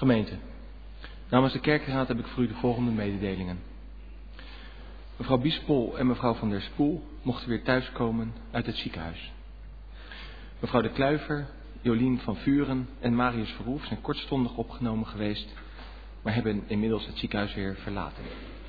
Gemeente, namens de kerkraad heb ik voor u de volgende mededelingen. Mevrouw Biespol en mevrouw van der Spoel mochten weer thuiskomen uit het ziekenhuis. Mevrouw de Kluiver, Jolien van Vuren en Marius Verhoef zijn kortstondig opgenomen geweest, maar hebben inmiddels het ziekenhuis weer verlaten.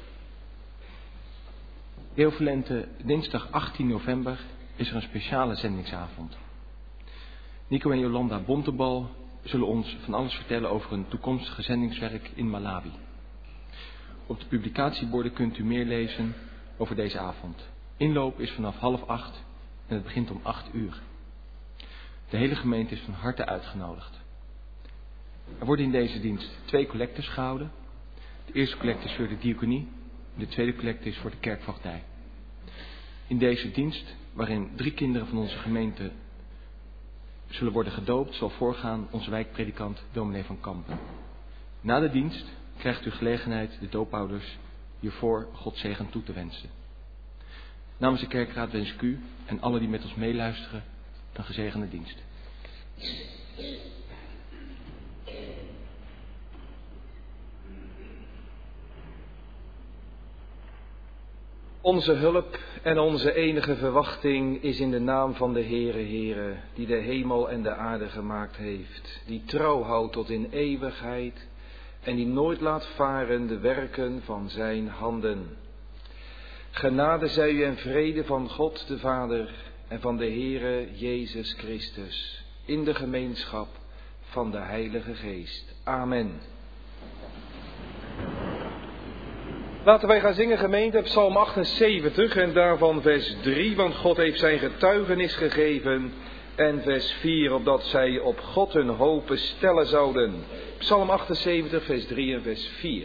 Heel Valente, dinsdag 18 november is er een speciale zendingsavond. Nico en Jolanda Bontebal zullen ons van alles vertellen over hun toekomstige zendingswerk in Malawi. Op de publicatieborden kunt u meer lezen over deze avond. Inloop is vanaf 7:30 en het begint om 8:00. De hele gemeente is van harte uitgenodigd. Er worden in deze dienst 2 collectes gehouden. De eerste collecte is voor de diaconie en de tweede collecte is voor de kerkvoogdij. In deze dienst, waarin 3 kinderen van onze gemeente zullen worden gedoopt, zal voorgaan onze wijkpredikant dominee van Kampen. Na de dienst krijgt u gelegenheid de doopouders hiervoor Gods zegen toe te wensen. Namens de kerkraad wens ik u en alle die met ons meeluisteren een gezegende dienst. Onze hulp en onze enige verwachting is in de naam van de Heere, die de hemel en de aarde gemaakt heeft, die trouw houdt tot in eeuwigheid en die nooit laat varen de werken van zijn handen. Genade zij u en vrede van God de Vader en van de Heere Jezus Christus, in de gemeenschap van de Heilige Geest. Amen. Laten wij gaan zingen, gemeente, Psalm 78 en daarvan vers 3, want God heeft zijn getuigenis gegeven. En vers 4, opdat zij op God hun hopen stellen zouden. Psalm 78, vers 3 en vers 4.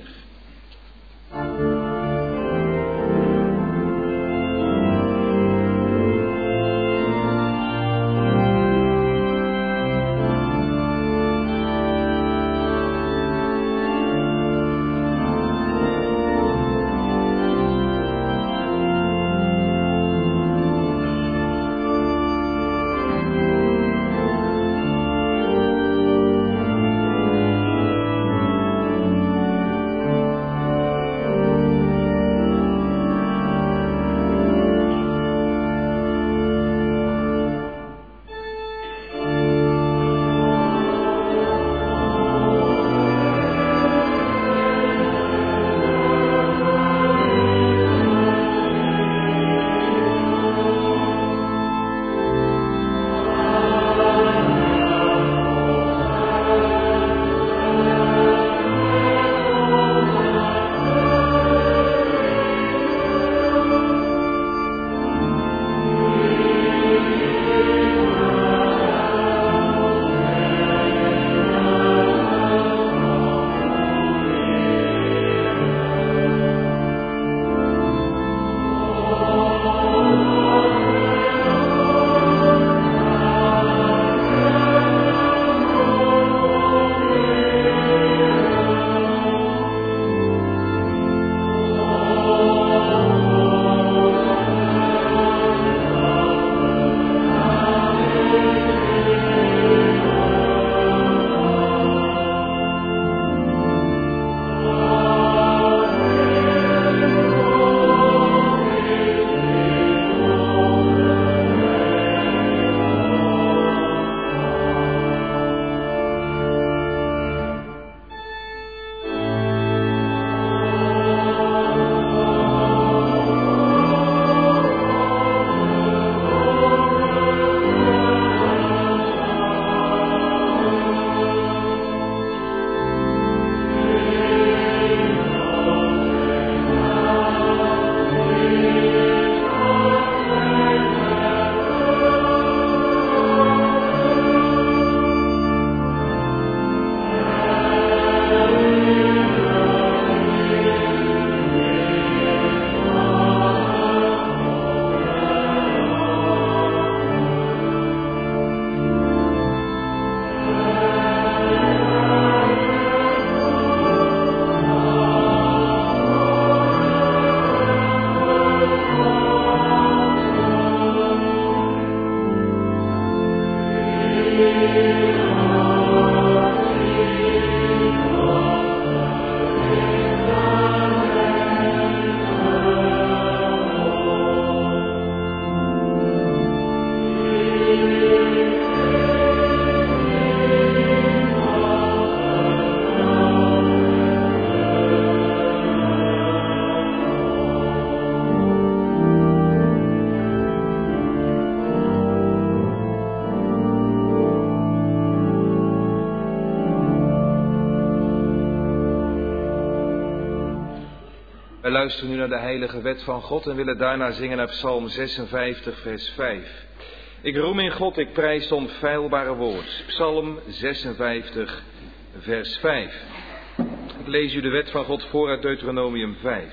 Wij luisteren nu naar de heilige wet van God en willen daarna zingen naar Psalm 56, vers 5. Ik roem in God, ik prijs het onfeilbare woord. Psalm 56, vers 5. Ik lees u de wet van God voor uit Deuteronomium 5.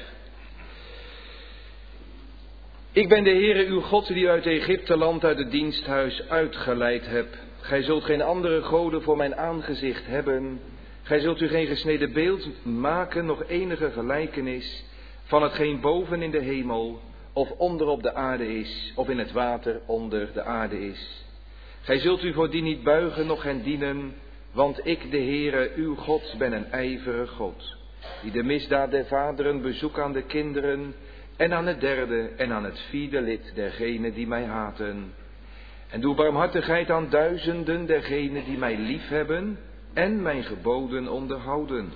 Ik ben de Heere uw God die u uit Egypteland uit het diensthuis uitgeleid hebt. Gij zult geen andere goden voor mijn aangezicht hebben. Gij zult u geen gesneden beeld maken, nog enige gelijkenis van hetgeen boven in de hemel of onder op de aarde is, of in het water onder de aarde is. Gij zult u voor die niet buigen, noch hen dienen, want ik, de Heere, uw God, ben een ijverig God, die de misdaad der vaderen bezoekt aan de kinderen, en aan het derde en aan het vierde lid dergenen die mij haten. En doe barmhartigheid aan duizenden dergenen die mij liefhebben en mijn geboden onderhouden.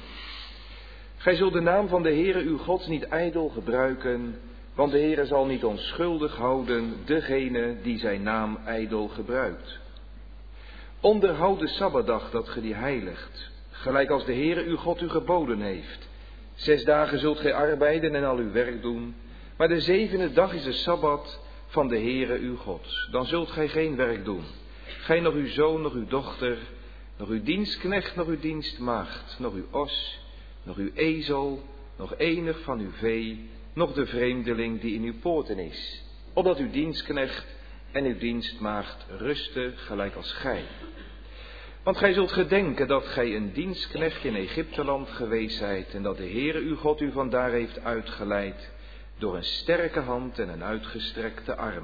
Gij zult de naam van de Heere uw God niet ijdel gebruiken, want de Heere zal niet onschuldig houden degene die zijn naam ijdel gebruikt. Onderhoud de Sabbatdag dat ge die heiligt, gelijk als de Heere uw God u geboden heeft. 6 dagen zult gij arbeiden en al uw werk doen, maar de 7e dag is de Sabbat van de Heere uw God. Dan zult gij geen werk doen, gij nog uw zoon, nog uw dochter, nog uw dienstknecht, nog uw dienstmaagd, nog uw os, nog uw ezel, nog enig van uw vee, nog de vreemdeling die in uw poorten is, opdat uw dienstknecht en uw dienstmaagd rusten gelijk als gij. Want gij zult gedenken dat gij een dienstknecht in Egypteland geweest zijt en dat de Heere uw God u vandaar heeft uitgeleid door een sterke hand en een uitgestrekte arm.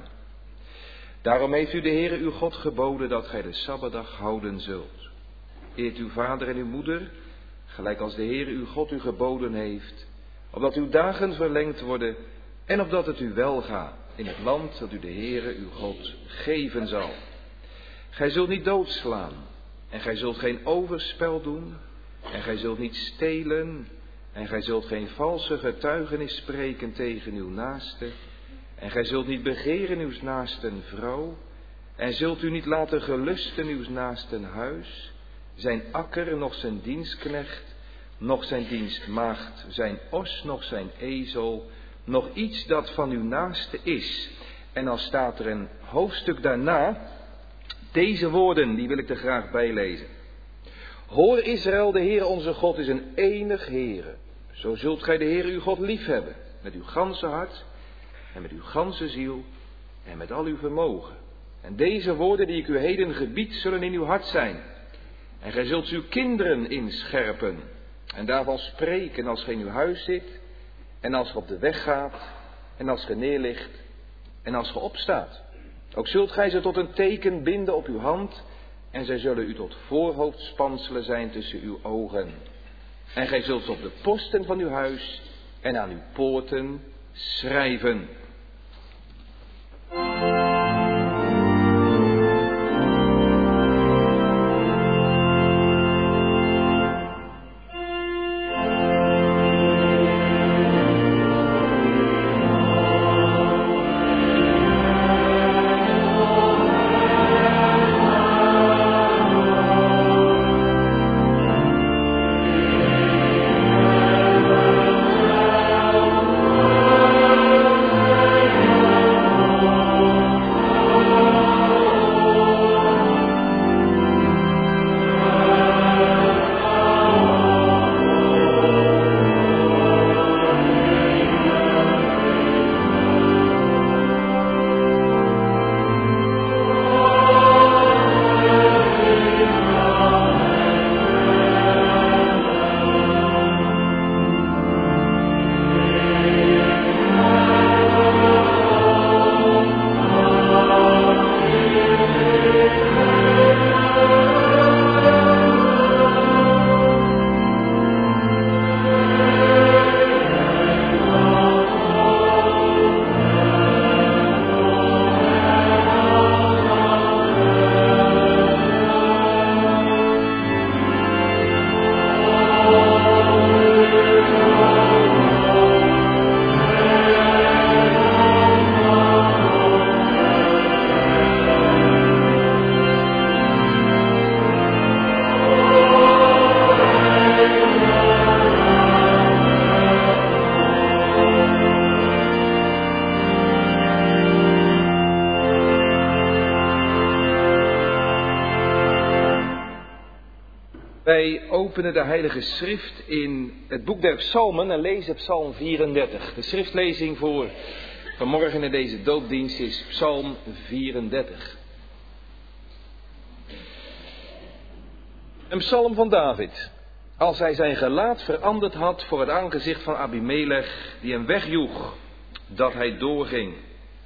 Daarom heeft u de Heere uw God geboden dat gij de Sabbatdag houden zult. Eert uw vader en uw moeder, gelijk als de Heere uw God u geboden heeft, opdat uw dagen verlengd worden en opdat het u welgaat in het land dat u de Heere uw God geven zal. Gij zult niet doodslaan, en gij zult geen overspel doen, en gij zult niet stelen, en gij zult geen valse getuigenis spreken tegen uw naaste, en gij zult niet begeren uws naasten vrouw, en zult u niet laten gelusten uws naasten huis, zijn akker, noch zijn dienstknecht, noch zijn dienstmaagd, zijn os, noch zijn ezel, nog iets dat van uw naaste is. En dan staat er een hoofdstuk daarna, deze woorden, die wil ik er graag bijlezen. Hoor Israël, de Heere onze God is een enig Heere. Zo zult gij de Heere uw God liefhebben, met uw ganse hart en met uw ganse ziel en met al uw vermogen. En deze woorden die ik u heden gebied, zullen in uw hart zijn. En gij zult uw kinderen inscherpen en daarvan spreken als gij in uw huis zit en als ge op de weg gaat en als ge neerligt en als ge opstaat. Ook zult gij ze tot een teken binden op uw hand en zij zullen u tot voorhoofdspanselen zijn tussen uw ogen. En gij zult ze op de posten van uw huis en aan uw poorten schrijven. Wij openen de Heilige Schrift in het boek der Psalmen en lezen Psalm 34. De schriftlezing voor vanmorgen in deze doopdienst is Psalm 34. Een psalm van David. Als hij zijn gelaat veranderd had voor het aangezicht van Abimelech, die hem wegjoeg, dat hij doorging.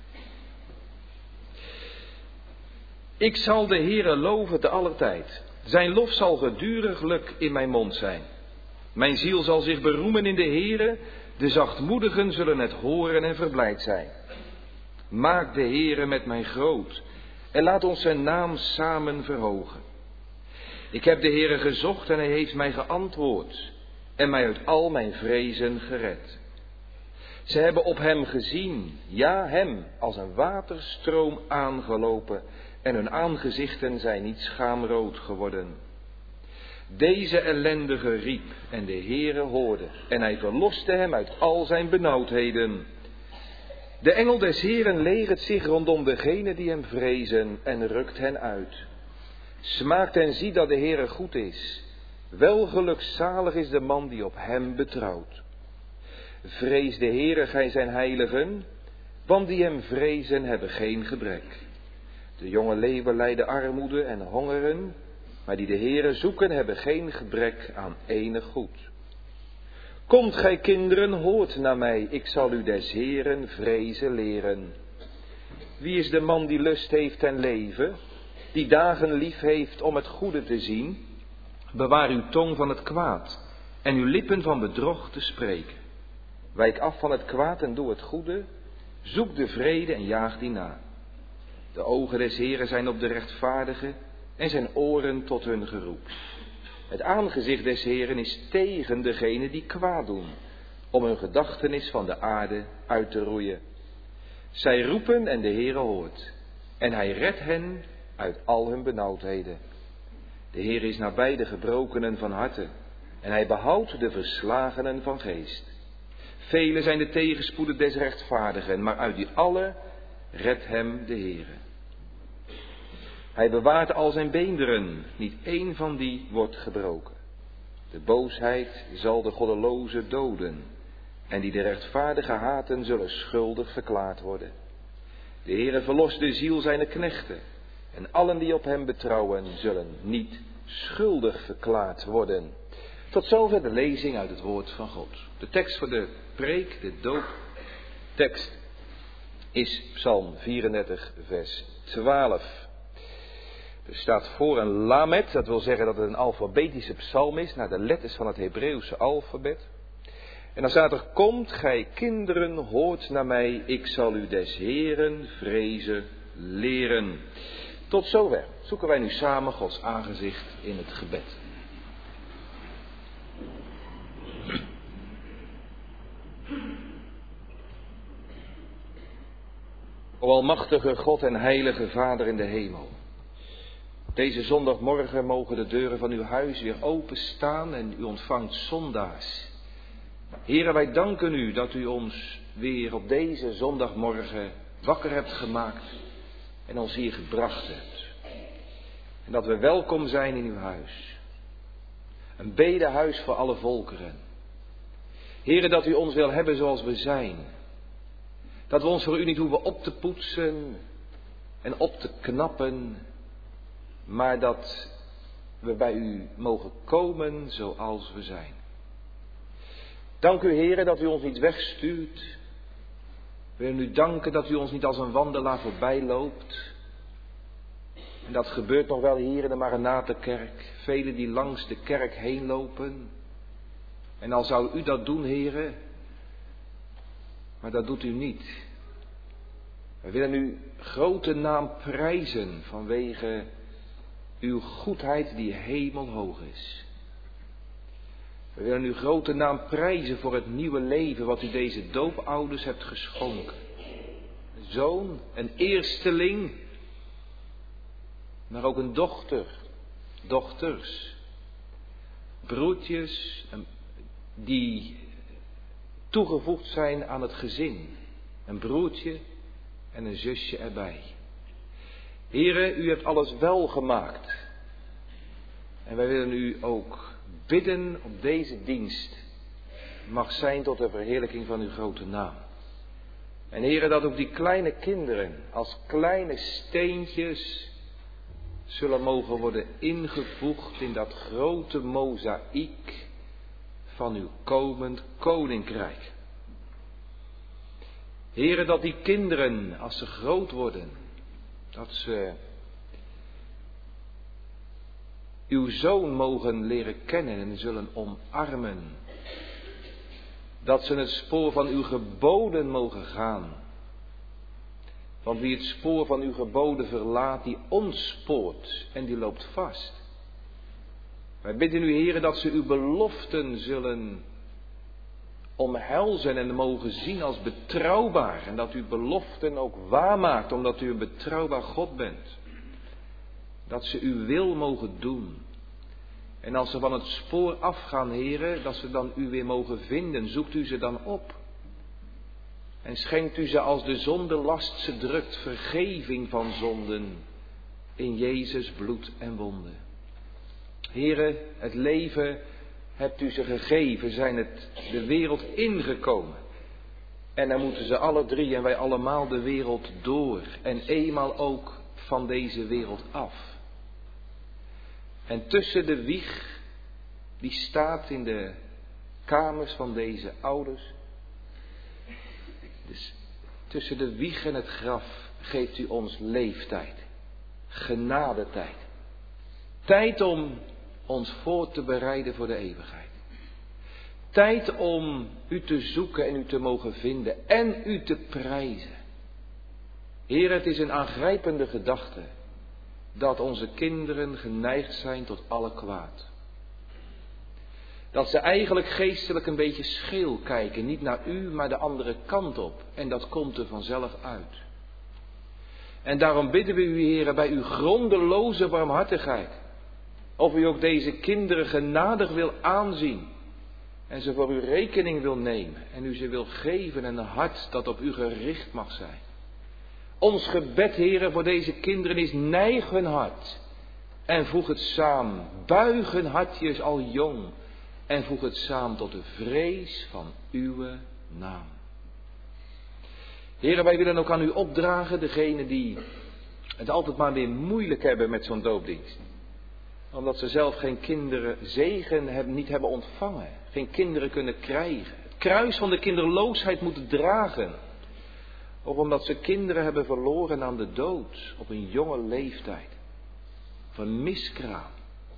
Ik zal de Heere loven te aller tijd. Zijn lof zal geduriglijk in mijn mond zijn. Mijn ziel zal zich beroemen in de Heere. De zachtmoedigen zullen het horen en verblijd zijn. Maak de Heere met mij groot en laat ons zijn naam samen verhogen. Ik heb de Heere gezocht en hij heeft mij geantwoord en mij uit al mijn vrezen gered. Ze hebben op hem gezien, ja hem, als een waterstroom aangelopen en hun aangezichten zijn niet schaamrood geworden. Deze ellendige riep en de Heere hoorde en hij verloste hem uit al zijn benauwdheden. De engel des Heeren legert zich rondom degenen die hem vrezen en rukt hen uit. Smaakt en zie dat de Heere goed is. Welgelukzalig is de man die op hem betrouwt. Vrees de Heere, gij zijn heiligen, want die hem vrezen hebben geen gebrek. De jonge leeuwen lijden armoede en hongeren, maar die de Heere zoeken hebben geen gebrek aan enig goed. Komt gij kinderen, hoort naar mij, ik zal u des Heeren vrezen leren. Wie is de man die lust heeft ten leven, die dagen lief heeft om het goede te zien? Bewaar uw tong van het kwaad en uw lippen van bedrog te spreken. Wijk af van het kwaad en doe het goede, zoek de vrede en jaag die na. De ogen des Heeren zijn op de rechtvaardigen en zijn oren tot hun geroep. Het aangezicht des Heeren is tegen degenen die kwaad doen, om hun gedachtenis van de aarde uit te roeien. Zij roepen en de Heere hoort, en hij redt hen uit al hun benauwdheden. De Heer is nabij de gebrokenen van harte, en hij behoudt de verslagenen van geest. Vele zijn de tegenspoeden des rechtvaardigen, maar uit die alle redt hem de Heere. Hij bewaart al zijn beenderen, niet één van die wordt gebroken. De boosheid zal de goddeloze doden, en die de rechtvaardige haten zullen schuldig verklaard worden. De Heere verlost de ziel zijner knechten, en allen die op hem betrouwen zullen niet schuldig verklaard worden. Tot zover de lezing uit het woord van God. De tekst voor de preek, de dooptekst, is Psalm 34 vers 12. Er staat voor een lamet, dat wil zeggen dat het een alfabetische psalm is, naar de letters van het Hebreeuwse alfabet. En dan staat er, komt gij kinderen, hoort naar mij, ik zal u des Heeren vrezen leren. Tot zover zoeken wij nu samen Gods aangezicht in het gebed. O almachtige God en heilige Vader in de hemel. Deze zondagmorgen mogen de deuren van uw huis weer openstaan en u ontvangt zondaars. Heere, wij danken u dat u ons weer op deze zondagmorgen wakker hebt gemaakt en ons hier gebracht hebt. En dat we welkom zijn in uw huis. Een bedehuis voor alle volkeren. Heere, dat u ons wil hebben zoals we zijn. Dat we ons voor u niet hoeven op te poetsen en op te knappen, maar dat we bij u mogen komen zoals we zijn. Dank u, Heere, dat u ons niet wegstuurt. We willen u danken dat u ons niet als een wandelaar voorbij loopt. En dat gebeurt nog wel hier in de Maranathenkerk. Velen die langs de kerk heen lopen. En al zou u dat doen, Heere, maar dat doet u niet. We willen uw grote naam prijzen vanwege uw goedheid die hemelhoog is. We willen uw grote naam prijzen voor het nieuwe leven wat u deze doopouders hebt geschonken. Een zoon, een eersteling, maar ook een dochter, dochters, broertjes die toegevoegd zijn aan het gezin. Een broertje en een zusje erbij. Heere, u hebt alles wel gemaakt. En wij willen u ook bidden op deze dienst mag zijn tot de verheerlijking van uw grote naam. En Heere, dat ook die kleine kinderen als kleine steentjes zullen mogen worden ingevoegd in dat grote mozaïek van uw komend koninkrijk. Heere, dat die kinderen, als ze groot worden, dat ze uw zoon mogen leren kennen en zullen omarmen. Dat ze het spoor van uw geboden mogen gaan. Want wie het spoor van uw geboden verlaat, die ontspoort en die loopt vast. Wij bidden u, Heere, dat ze uw beloften zullen omhelzen en mogen zien als betrouwbaar. En dat u beloften ook waarmaakt, omdat u een betrouwbaar God bent. Dat ze uw wil mogen doen. En als ze van het spoor afgaan, Heere, dat ze dan u weer mogen vinden. Zoekt u ze dan op. En schenkt u ze als de zondelast ze drukt, vergeving van zonden in Jezus bloed en wonden. Heere, het leven hebt u ze gegeven, zijn het de wereld ingekomen. En dan moeten ze alle drie en wij allemaal de wereld door. En eenmaal ook van deze wereld af. En tussen de wieg, die staat in de kamers van deze ouders. Dus tussen de wieg en het graf geeft u ons leeftijd. Genadetijd. Tijd om ons voor te bereiden voor de eeuwigheid. Tijd om u te zoeken en u te mogen vinden en u te prijzen. Heer, het is een aangrijpende gedachte dat onze kinderen geneigd zijn tot alle kwaad. Dat ze eigenlijk geestelijk een beetje scheel kijken, niet naar u, maar de andere kant op. En dat komt er vanzelf uit. En daarom bidden we u, Heer, bij uw grondeloze barmhartigheid, of u ook deze kinderen genadig wil aanzien en ze voor uw rekening wil nemen en u ze wil geven en een hart dat op u gericht mag zijn. Ons gebed, Heere, voor deze kinderen is: neig hun hart en voeg het samen. Buig hun hartjes al jong en voeg het samen tot de vrees van uw naam. Heere, wij willen ook aan u opdragen, degenen die het altijd maar weer moeilijk hebben met zo'n doopdienst. Omdat ze zelf geen kinderzegen niet hebben ontvangen. Geen kinderen kunnen krijgen. Het kruis van de kinderloosheid moeten dragen. Of omdat ze kinderen hebben verloren aan de dood op een jonge leeftijd. Of een miskraam.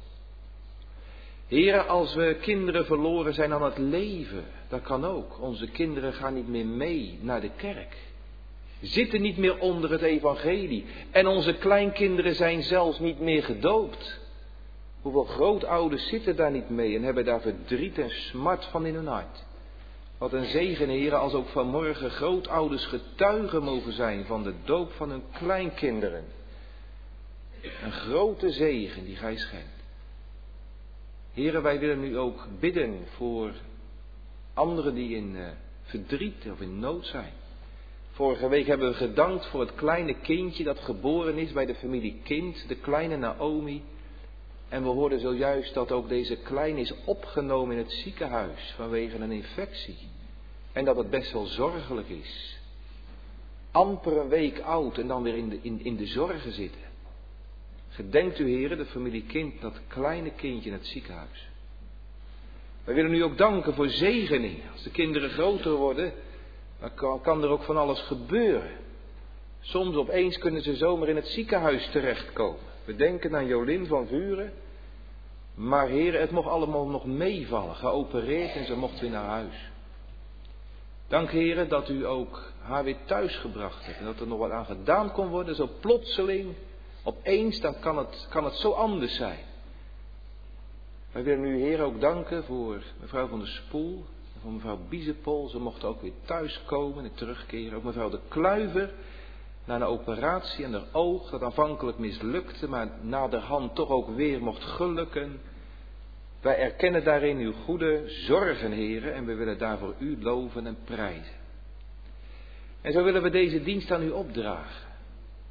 Heere, als we kinderen verloren zijn aan het leven, dat kan ook. Onze kinderen gaan niet meer mee naar de kerk. Zitten niet meer onder het evangelie. En onze kleinkinderen zijn zelfs niet meer gedoopt. Hoeveel grootouders zitten daar niet mee en hebben daar verdriet en smart van in hun hart. Wat een zegen, Heere, als ook vanmorgen grootouders getuigen mogen zijn van de doop van hun kleinkinderen. Een grote zegen die gij schenkt. Heere, wij willen nu ook bidden voor anderen die in verdriet of in nood zijn. Vorige week hebben we gedankt voor het kleine kindje dat geboren is bij de familie Kind, de kleine Naomi. En we hoorden zojuist dat ook deze kleine is opgenomen in het ziekenhuis vanwege een infectie. En dat het best wel zorgelijk is. Amper een week oud en dan weer in de zorgen zitten. Gedenkt u, Heere, de familie Kind, dat kleine kindje in het ziekenhuis. Wij willen u ook danken voor zegening. Als de kinderen groter worden, dan kan er ook van alles gebeuren. Soms opeens kunnen ze zomaar in het ziekenhuis terechtkomen. We denken aan Jolien van Vuren. Maar Heere, het mocht allemaal nog meevallen. Geopereerd en ze mocht weer naar huis. Dank Heere dat u ook haar weer thuis gebracht hebt. En dat er nog wat aan gedaan kon worden. Zo plotseling, opeens, dan kan het zo anders zijn. Wij willen u Heere ook danken voor mevrouw van der Spoel. En voor mevrouw Biesepol. Ze mochten ook weer thuiskomen en terugkeren. Ook mevrouw de Kluiver. Na een operatie aan haar oog, dat aanvankelijk mislukte, maar naderhand toch ook weer mocht gelukken. Wij erkennen daarin uw goede zorgen, Heere, en we willen daarvoor u loven en prijzen. En zo willen we deze dienst aan u opdragen.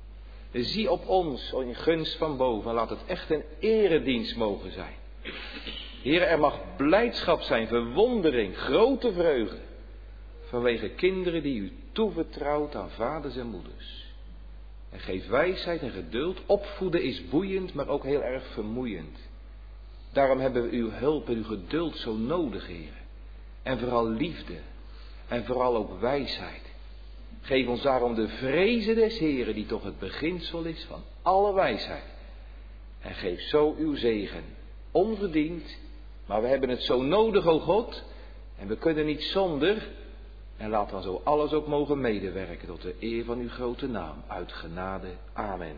Zie op ons in gunst van boven en laat het echt een eredienst mogen zijn. Heer, er mag blijdschap zijn, verwondering, grote vreugde. Vanwege kinderen die u toevertrouwt aan vaders en moeders. En geef wijsheid en geduld. Opvoeden is boeiend, maar ook heel erg vermoeiend. Daarom hebben we uw hulp en uw geduld zo nodig, Heer. En vooral liefde. En vooral ook wijsheid. Geef ons daarom de vrezen des Heeren, die toch het beginsel is van alle wijsheid. En geef zo uw zegen. Onverdiend, maar we hebben het zo nodig, o God. En we kunnen niet zonder. En laat dan zo alles ook mogen medewerken tot de eer van uw grote naam. Uit genade. Amen.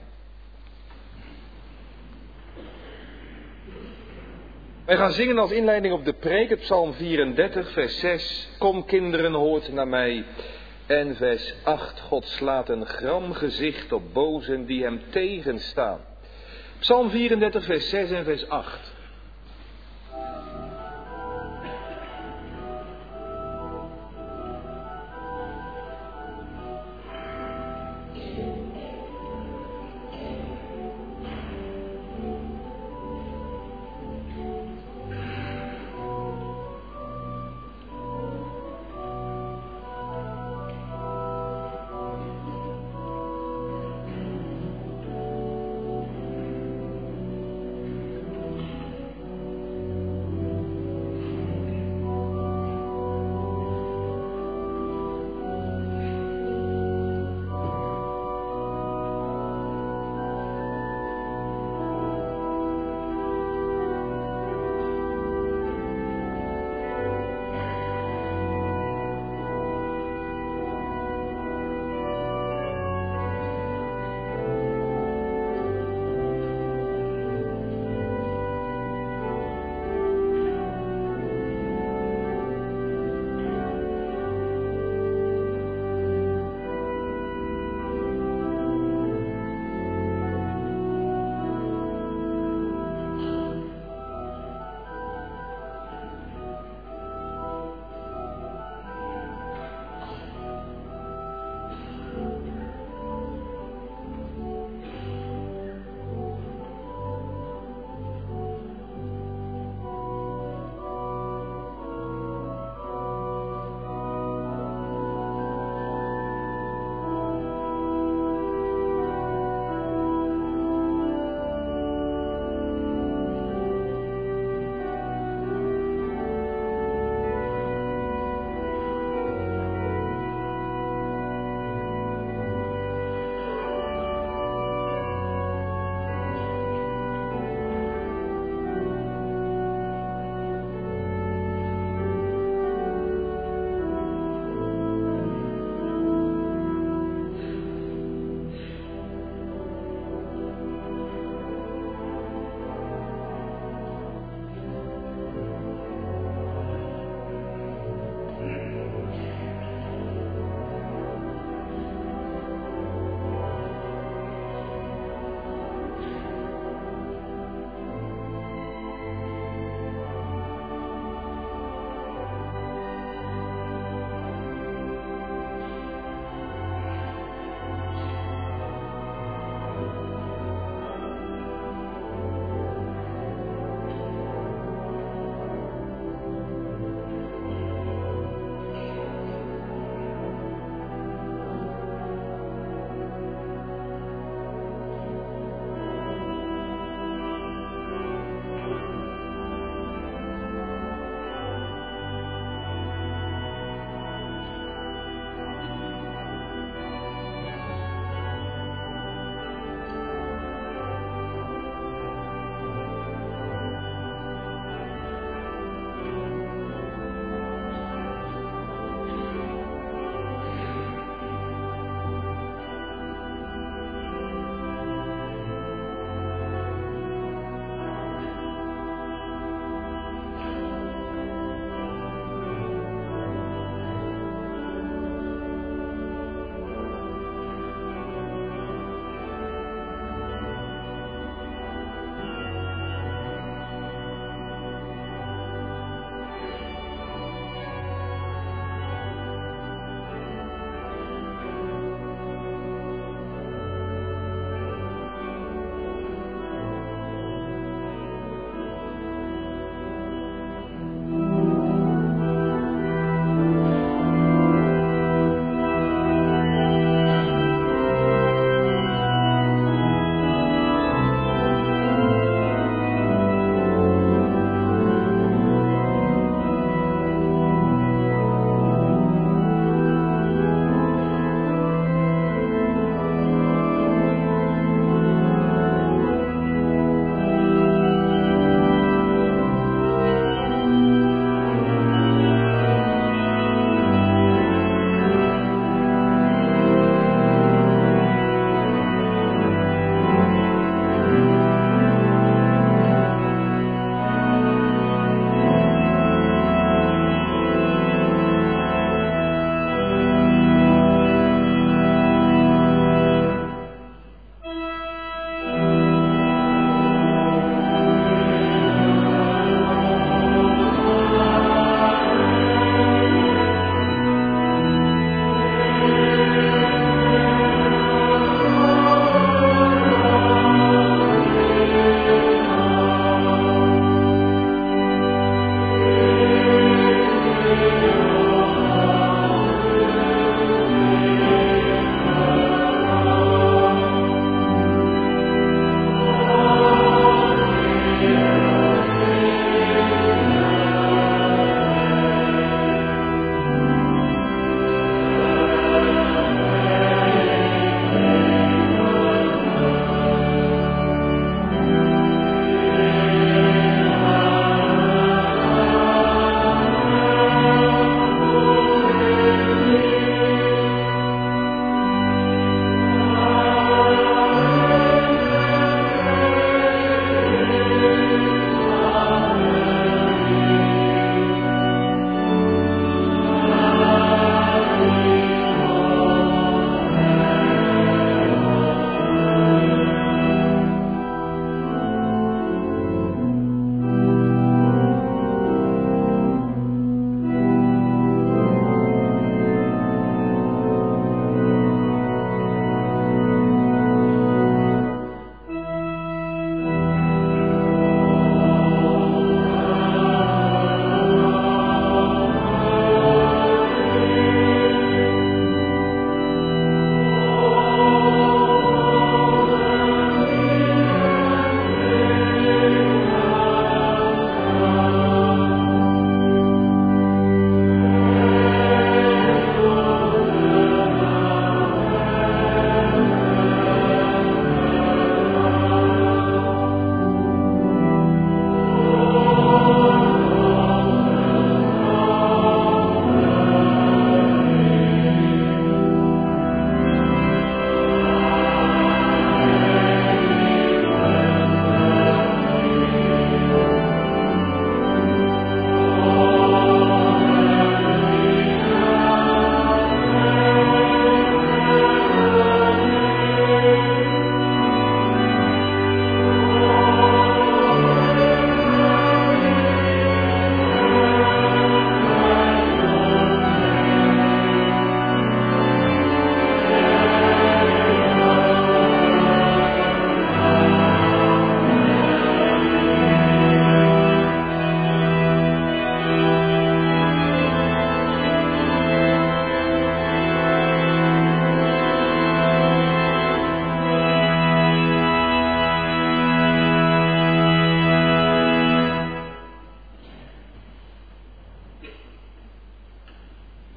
Wij gaan zingen als inleiding op de preek, het Psalm 34, vers 6. Kom kinderen, hoort naar mij. En vers 8. God slaat een gram gezicht op bozen die hem tegenstaan. Psalm 34, vers 6 en vers 8.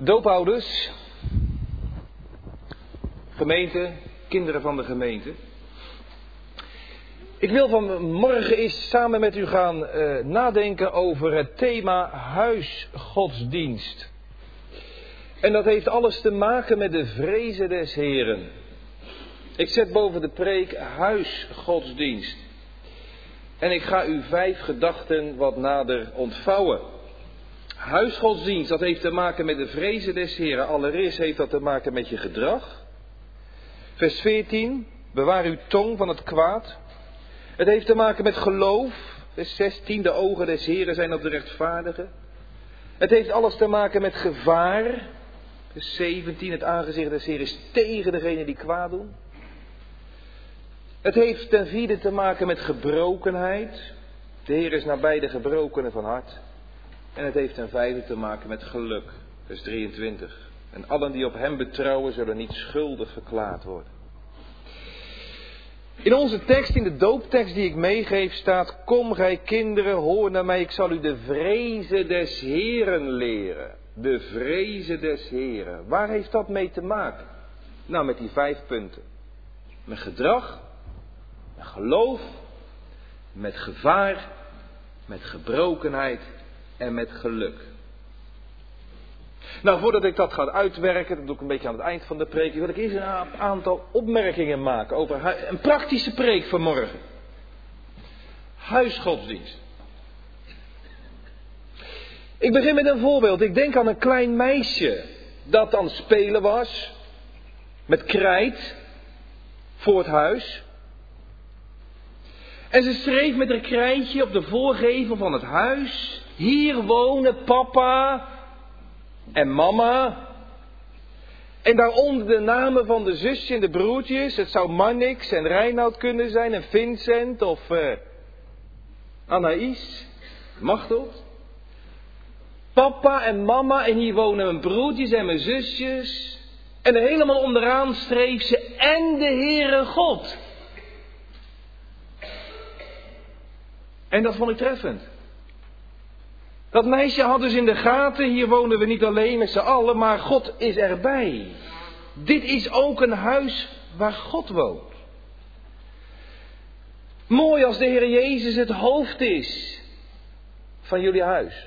Doopouders, gemeente, kinderen van de gemeente. Ik wil vanmorgen eens samen met u gaan nadenken over het thema huisgodsdienst. En dat heeft alles te maken met de vrezen des Heren. Ik zet boven de preek huisgodsdienst. En ik ga u 5 gedachten wat nader ontvouwen. Huisgodsdienst, dat heeft te maken met de vrezen des Heren. Allereerst heeft dat te maken met je gedrag. Vers 14, bewaar uw tong van het kwaad. Het heeft te maken met geloof. Vers 16, de ogen des Heren zijn op de rechtvaardigen. Het heeft alles te maken met gevaar. Vers 17, het aangezicht des Heren is tegen degenen die kwaad doen. Het heeft ten vierde te maken met gebrokenheid. De Heer is nabij de gebrokenen van hart. En het heeft ten vijfde te maken met geluk. Vers 23. En allen die op hem betrouwen zullen niet schuldig verklaard worden. In onze tekst, in de dooptekst die ik meegeef, staat: Kom gij kinderen, hoor naar mij, ik zal u de vrezen des Heren leren. De vrezen des Heren. Waar heeft dat mee te maken? Nou, met die 5 punten. Met gedrag, met geloof, met gevaar, met gebrokenheid en met geluk. Nou, voordat ik dat ga uitwerken, dat doe ik een beetje aan het eind van de preek, wil ik eerst een aantal opmerkingen maken over een praktische preek van morgen. Huisgodsdienst. Ik begin met een voorbeeld. Ik denk aan een klein meisje dat aan het spelen was met krijt voor het huis. En ze schreef met haar krijtje op de voorgevel van het huis: hier wonen papa en mama. En daaronder de namen van de zusjes en de broertjes. Het zou Mannix en Reinoud kunnen zijn en Vincent of Anaïs, Machteld. Papa en mama, en hier wonen mijn broertjes en mijn zusjes. En er helemaal onderaan schreef ze: en de Heere God. En dat vond ik treffend. Dat meisje had dus in de gaten: hier wonen we niet alleen met z'n allen, maar God is erbij. Dit is ook een huis waar God woont. Mooi als de Heer Jezus het hoofd is van jullie huis.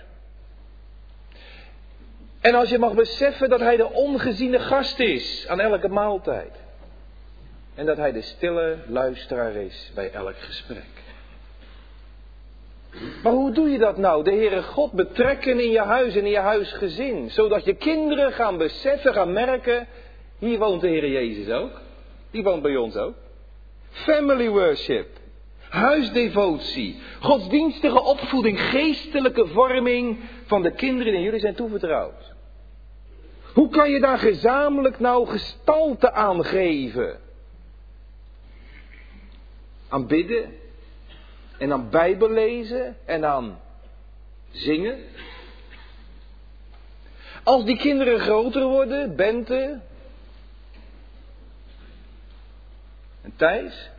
En als je mag beseffen dat Hij de ongeziene gast is aan elke maaltijd. En dat Hij de stille luisteraar is bij elk gesprek. Maar hoe doe je dat nou? De Heere God betrekken in je huis en in je huisgezin. Zodat je kinderen gaan beseffen, gaan merken: hier woont de Heere Jezus ook. Die woont bij ons ook. Family worship. Huisdevotie. Godsdienstige opvoeding. Geestelijke vorming van de kinderen die jullie zijn toevertrouwd. Hoe kan je daar gezamenlijk nou gestalte aan geven? Aan bidden. En aan Bijbel lezen en aan zingen. Als die kinderen groter worden, Bente en Thijs.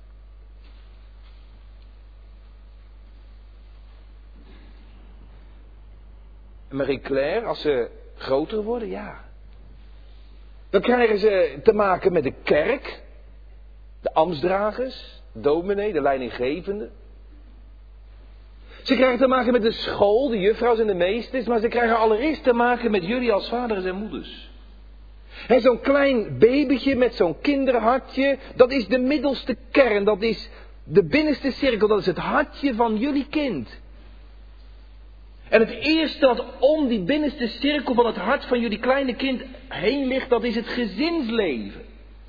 En Marie-Claire, als ze groter worden, ja. Dan krijgen ze te maken met de kerk, de ambtsdragers, de dominee, de leidinggevende. Ze krijgen te maken met de school, de juffrouws en de meesters, maar ze krijgen allereerst te maken met jullie als vaders en moeders. En zo'n klein babytje met zo'n kinderhartje, dat is de middelste kern, dat is de binnenste cirkel, dat is het hartje van jullie kind. En het eerste wat om die binnenste cirkel van het hart van jullie kleine kind heen ligt, dat is het gezinsleven.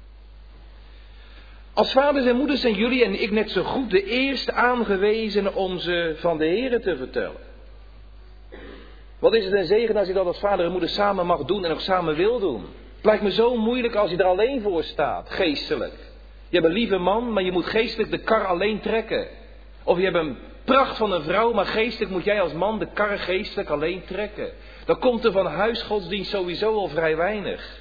Als vaders en moeders zijn jullie en ik net zo goed de eerste aangewezenen om ze van de Heere te vertellen. Wat is het een zegen als je dat als vader en moeder samen mag doen en ook samen wil doen. Het lijkt me zo moeilijk als je er alleen voor staat, geestelijk. Je hebt een lieve man, maar je moet geestelijk de kar alleen trekken. Of je hebt een pracht van een vrouw, maar geestelijk moet jij als man de kar geestelijk alleen trekken. Dan komt er van huisgodsdienst sowieso al vrij weinig.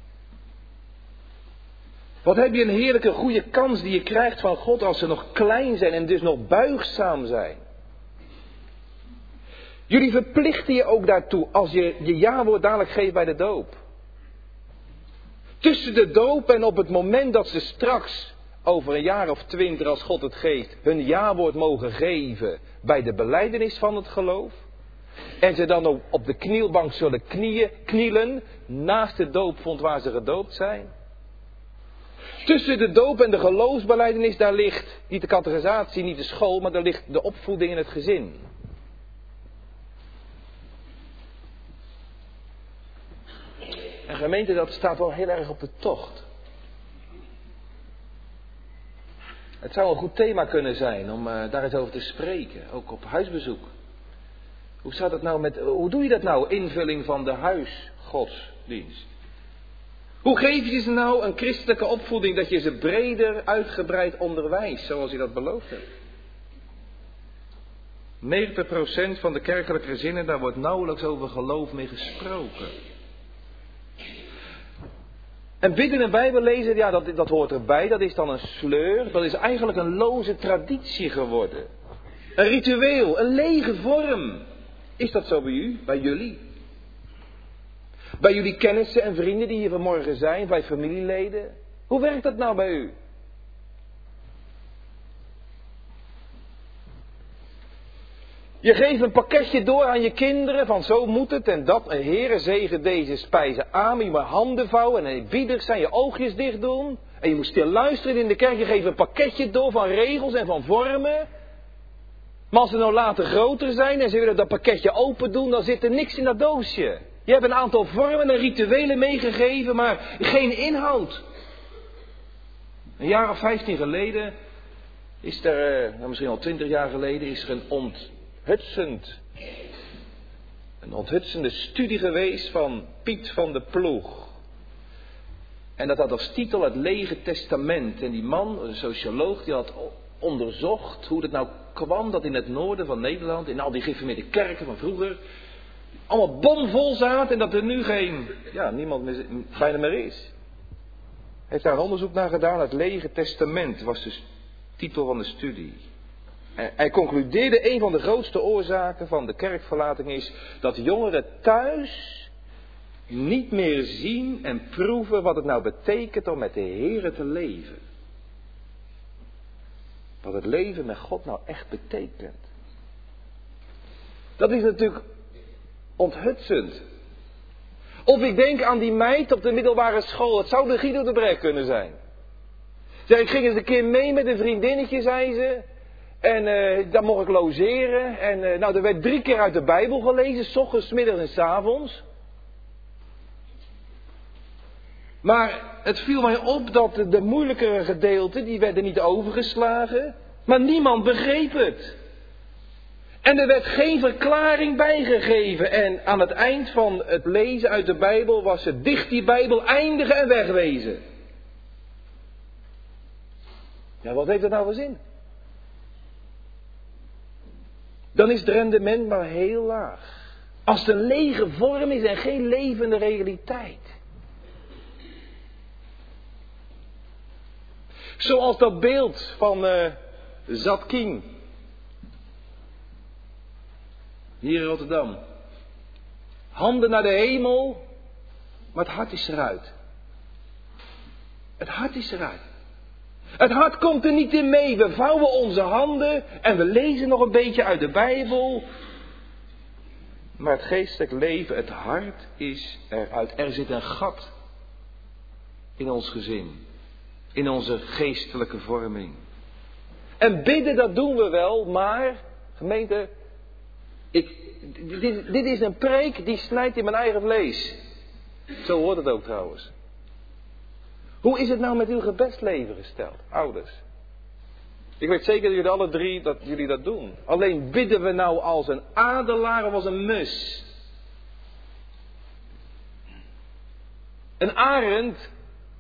Wat heb je een heerlijke goede kans die je krijgt van God als ze nog klein zijn en dus nog buigzaam zijn. Jullie verplichten je ook daartoe als je je ja-woord dadelijk geeft bij de doop. Tussen de doop en op het moment dat ze straks, over een jaar of 20 als God het geeft, hun ja-woord mogen geven bij de belijdenis van het geloof. En ze dan ook op de knielbank zullen knielen naast de doopvont waar ze gedoopt zijn. Tussen de doop en de geloofsbelijdenis, daar ligt niet de catechisatie, niet de school, maar daar ligt de opvoeding in het gezin. En gemeente, dat staat wel heel erg op de tocht. Het zou een goed thema kunnen zijn om daar eens over te spreken, ook op huisbezoek. Hoe doe je dat nou, invulling van de huisgodsdienst? Hoe geef je ze nou een christelijke opvoeding dat je ze breder uitgebreid onderwijst, zoals je dat beloofd hebt? 90% van de kerkelijke gezinnen, daar wordt nauwelijks over geloof mee gesproken. En bidden en Bijbel lezen, ja, dat hoort erbij, dat is dan een sleur, dat is eigenlijk een loze traditie geworden. Een ritueel, een lege vorm. Is dat zo bij u, bij jullie? Bij jullie kennissen en vrienden die hier vanmorgen zijn, bij familieleden? Hoe werkt dat nou bij u? Je geeft een pakketje door aan je kinderen van zo moet het en dat. En Heere, zegen deze spijzen aan. Je moet handen vouwen en biedig zijn, je oogjes dicht doen. En je moet stil luisteren in de kerk. Je geeft een pakketje door van regels en van vormen. Maar als ze nou later groter zijn en ze willen dat pakketje open doen, dan zit er niks in dat doosje. Je hebt een aantal vormen en rituelen meegegeven, maar geen inhoud. Een jaar of 15 geleden is er, misschien al 20 jaar geleden, is er een onthutsende studie geweest van Piet van de Ploeg. En dat had als titel het Lege Testament. En die man, een socioloog, die had onderzocht hoe het nou kwam dat in het noorden van Nederland, in al die gereformeerde kerken van vroeger, allemaal bomvol zaten en dat er nu niemand bijna meer is. Hij heeft daar een onderzoek naar gedaan. Het Lege Testament was de titel van de studie. En hij concludeerde, een van de grootste oorzaken van de kerkverlating is dat jongeren thuis niet meer zien en proeven wat het nou betekent om met de Heere te leven. Wat het leven met God nou echt betekent. Dat is natuurlijk onthutsend. Of ik denk aan die meid op de middelbare school. Het zou de Guido de Breg kunnen zijn. Ik ging eens een keer mee met een vriendinnetje, zei ze. En daar mocht ik logeren. En er werd 3 keer uit de Bijbel gelezen. 's ochtends, 's middags en 's avonds. Maar het viel mij op dat de moeilijkere gedeelten, die werden niet overgeslagen. Maar niemand begreep het. En er werd geen verklaring bijgegeven. En aan het eind van het lezen uit de Bijbel was het dicht die Bijbel eindigen en wegwezen. Ja, wat heeft dat nou voor zin? Dan is het rendement maar heel laag. Als het een lege vorm is en geen levende realiteit. Zoals dat beeld van Zatkin. Hier in Rotterdam. Handen naar de hemel, maar het hart is eruit. Het hart is eruit. Het hart komt er niet in mee. We vouwen onze handen en we lezen nog een beetje uit de Bijbel. Maar het geestelijk leven, het hart is eruit. Er zit een gat in ons gezin. In onze geestelijke vorming. En bidden, dat doen we wel, maar gemeente, dit is een preek die snijdt in mijn eigen vlees. Zo hoort het ook trouwens. Hoe is het nou met uw gebedsleven gesteld, ouders? Ik weet zeker dat jullie alle 3 dat jullie dat doen. Alleen bidden we nou als een adelaar of als een mus? Een arend,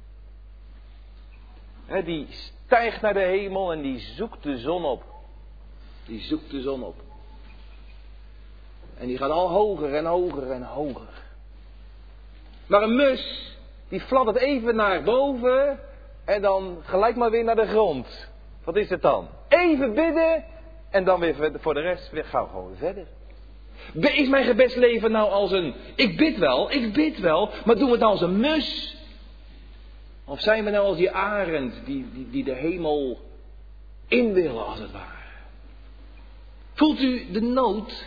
die stijgt naar de hemel en die zoekt de zon op. Die zoekt de zon op. En die gaat al hoger en hoger en hoger. Maar een mus, die fladdert even naar boven en dan gelijk maar weer naar de grond. Wat is het dan? Even bidden en dan weer voor de rest weer gauw gewoon verder. Is mijn gebedsleven nou als een, ik bid wel, maar doen we het nou als een mus? Of zijn we nou als die arend die de hemel in willen als het ware? Voelt u de nood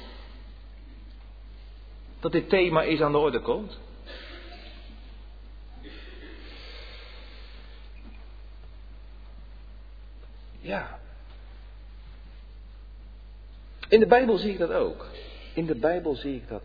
dat dit thema is aan de orde komt? Ja. In de Bijbel zie ik dat ook. In de Bijbel zie ik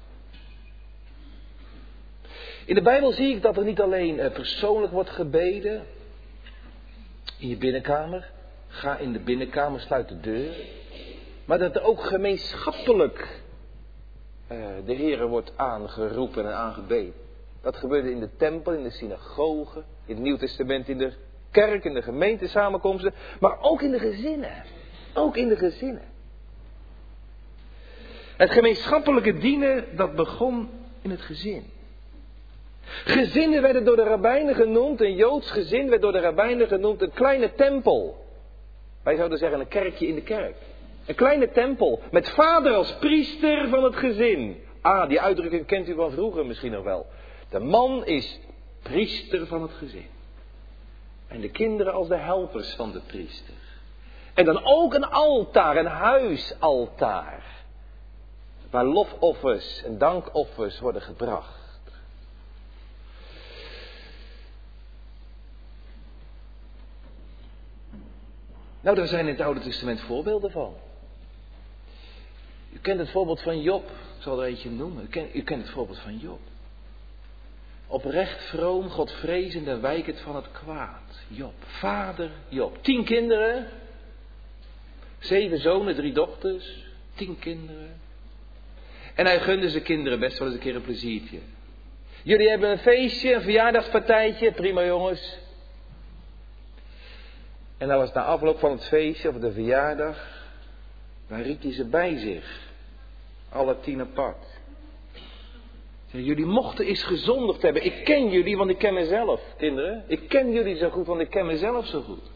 dat er niet alleen persoonlijk wordt gebeden. In je binnenkamer. Ga in de binnenkamer, sluit de deur. Maar dat er ook gemeenschappelijk de Heere wordt aangeroepen en aangebeden. Dat gebeurde in de tempel, in de synagoge, in het Nieuw Testament, in de kerk, in de gemeentesamenkomsten. Maar ook in de gezinnen. Ook in de gezinnen. Het gemeenschappelijke dienen, dat begon in het gezin. Gezinnen werden door de rabbijnen genoemd, een Joods gezin werd door de rabbijnen genoemd een kleine tempel. Wij zouden zeggen een kerkje in de kerk. Een kleine tempel, met vader als priester van het gezin. Die uitdrukking kent u van vroeger misschien nog wel. De man is priester van het gezin. En de kinderen als de helpers van de priester. En dan ook een altaar, een huisaltaar. Waar lofoffers en dankoffers worden gebracht. Nou, daar zijn in het Oude Testament voorbeelden van. U kent het voorbeeld van Job. Ik zal er eentje noemen. U kent het voorbeeld van Job. Oprecht, vroom, Godvrezend en wijkend van het kwaad. Job. Vader Job. 10 kinderen. 7 zonen, 3 dochters. 10 kinderen. En hij gunde zijn kinderen best wel eens een keer een pleziertje. Jullie hebben een feestje, een verjaardagspartijtje. Prima jongens. En dan was na afloop van het feestje of de verjaardag. Dan riep hij ze bij zich. Alle 10 apart. Jullie mochten eens gezondigd hebben. Ik ken jullie, want ik ken mezelf, kinderen. Ik ken jullie zo goed, want ik ken mezelf zo goed.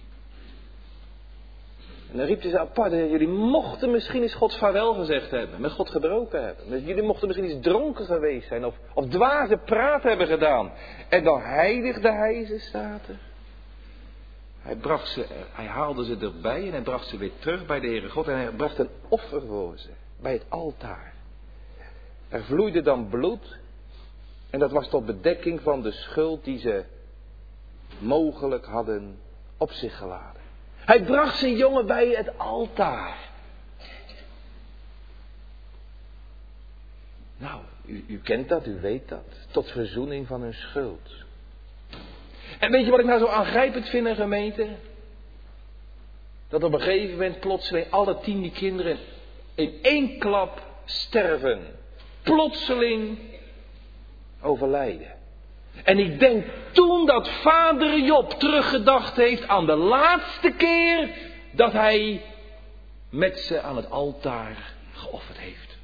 En dan riep hij ze apart. En jullie mochten misschien eens Gods vaarwel gezegd hebben. Met God gebroken hebben. Jullie mochten misschien eens dronken geweest zijn. Of dwaze praat hebben gedaan. En dan heiligde hij ze, staat er. Hij haalde ze erbij en hij bracht ze weer terug bij de Heere God. En hij bracht een offer voor ze. Bij het altaar. Er vloeide dan bloed. En dat was tot bedekking van de schuld die ze mogelijk hadden op zich geladen. Hij bracht zijn jongen bij het altaar. Nou, u kent dat, u weet dat. Tot verzoening van hun schuld. En weet je wat ik nou zo aangrijpend vind in gemeente? Dat op een gegeven moment plotseling alle 10 die kinderen in één klap sterven. Plotseling overlijden. En ik denk toen dat vader Job teruggedacht heeft aan de laatste keer dat hij met ze aan het altaar geofferd heeft.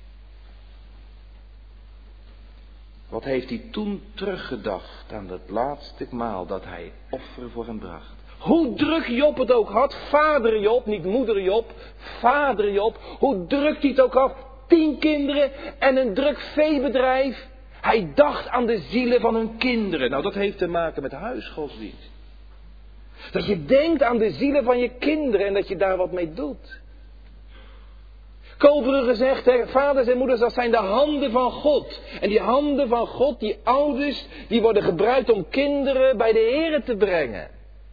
Wat heeft hij toen teruggedacht aan dat laatste maal dat hij offer voor hem bracht? Hoe druk Job het ook had, vader Job, niet moeder Job, vader Job, hoe druk hij het ook had, 10 kinderen en een druk veebedrijf. Hij dacht aan de zielen van hun kinderen. Nou, dat heeft te maken met huisgodsdienst. Dat je denkt aan de zielen van je kinderen en dat je daar wat mee doet. Koolbrugge zegt, vaders en moeders, dat zijn de handen van God. En die handen van God, die ouders, die worden gebruikt om kinderen bij de Heere te brengen.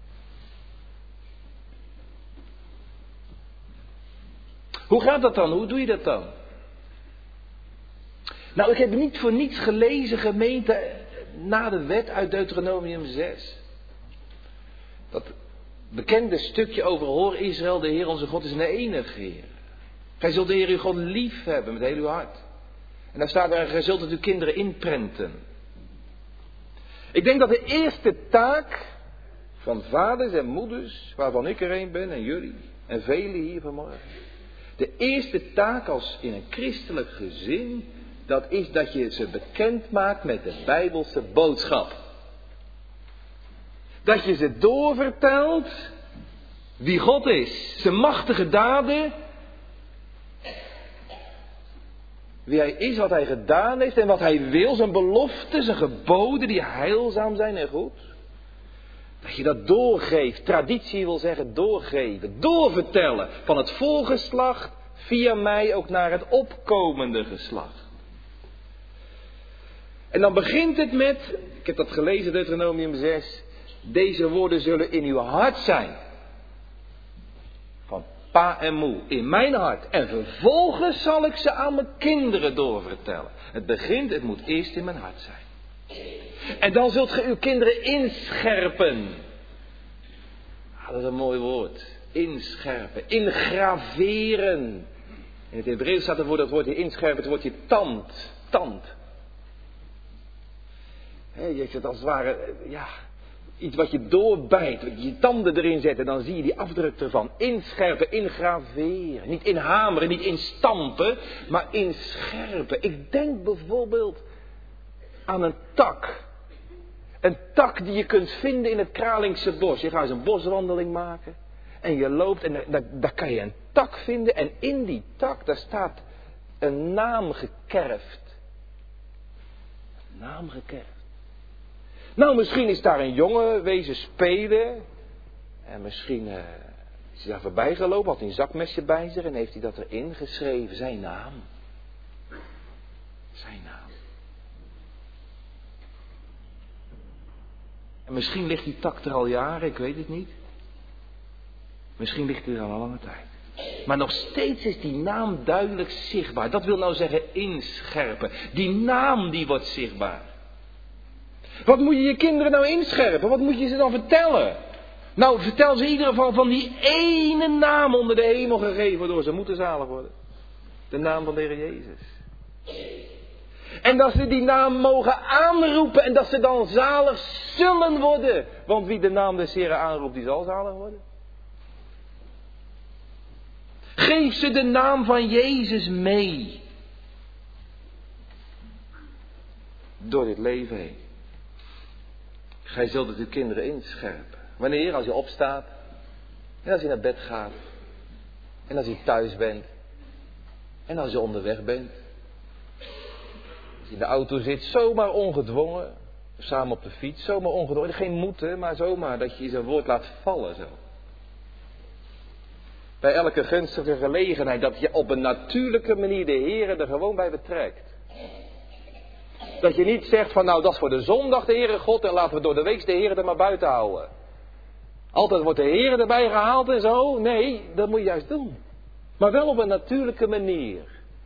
Hoe gaat dat dan? Hoe doe je dat dan? Nou, ik heb niet voor niets gelezen, gemeente, na de wet uit Deuteronomium 6. Dat bekende stukje over hoor Israël, de Heer onze God is een enige Heer. Gij zult de Heer uw God lief hebben met heel uw hart. En daar staat er, gij zult het uw kinderen inprenten. Ik denk dat de eerste taak van vaders en moeders, waarvan ik er een ben en jullie en velen hier vanmorgen. De eerste taak als in een christelijk gezin, dat is dat je ze bekend maakt met de Bijbelse boodschap. Dat je ze doorvertelt wie God is. Zijn machtige daden. Wie hij is, wat hij gedaan heeft en wat hij wil, zijn beloften, zijn geboden die heilzaam zijn en goed. Dat je dat doorgeeft, traditie wil zeggen doorgeven, doorvertellen van het voorgeslacht via mij ook naar het opkomende geslacht. En dan begint het met, ik heb dat gelezen, Deuteronomium 6, deze woorden zullen in uw hart zijn. Van pa en moe, in mijn hart. En vervolgens zal ik ze aan mijn kinderen doorvertellen. Het moet eerst in mijn hart zijn. En dan zult ge uw kinderen inscherpen. Dat is een mooi woord. Inscherpen, ingraveren. In het Hebreeuws staat het woordje inscherpen, het woordje tand. Je zegt als het ware, iets wat je doorbijt, je tanden erin zet en dan zie je die afdruk ervan. Inscherpen, ingraveren. Niet inhameren, niet instampen, maar inscherpen. Ik denk bijvoorbeeld aan een tak. Een tak die je kunt vinden in het Kralingse bos. Je gaat eens een boswandeling maken en je loopt en daar kan je een tak vinden. En in die tak, daar staat een naam gekerfd. Een naam gekerfd. Nou, misschien is daar een jongen wezen spelen. En misschien is hij daar voorbij gelopen, had hij een zakmesje bij zich en heeft hij dat erin geschreven. Zijn naam. Zijn naam. En misschien ligt die tak er al jaren, ik weet het niet. Misschien ligt hij er al een lange tijd. Maar nog steeds is die naam duidelijk zichtbaar. Dat wil nou zeggen inscherpen. Die naam die wordt zichtbaar. Wat moet je je kinderen nou inscherpen? Wat moet je ze dan vertellen? Nou, vertel ze in ieder geval van die ene naam onder de hemel gegeven, waardoor ze moeten zalig worden. De naam van de Heer Jezus. En dat ze die naam mogen aanroepen en dat ze dan zalig zullen worden. Want wie de naam des Heren aanroept, die zal zalig worden. Geef ze de naam van Jezus mee. Door dit leven heen. Gij zult het uw kinderen inscherpen. Wanneer? Als je opstaat. En als je naar bed gaat. En als je thuis bent. En als je onderweg bent. Als je in de auto zit, zomaar ongedwongen. Samen op de fiets, zomaar ongedwongen. Geen moeten, maar zomaar dat je zijn woord laat vallen zo. Bij elke gunstige gelegenheid dat je op een natuurlijke manier de Heere er gewoon bij betrekt. Dat je niet zegt van nou dat is voor de zondag de Heere God en laten we door de week de Heere er maar buiten houden. Altijd wordt de Heere erbij gehaald en zo. Nee, dat moet je juist doen. Maar wel op een natuurlijke manier.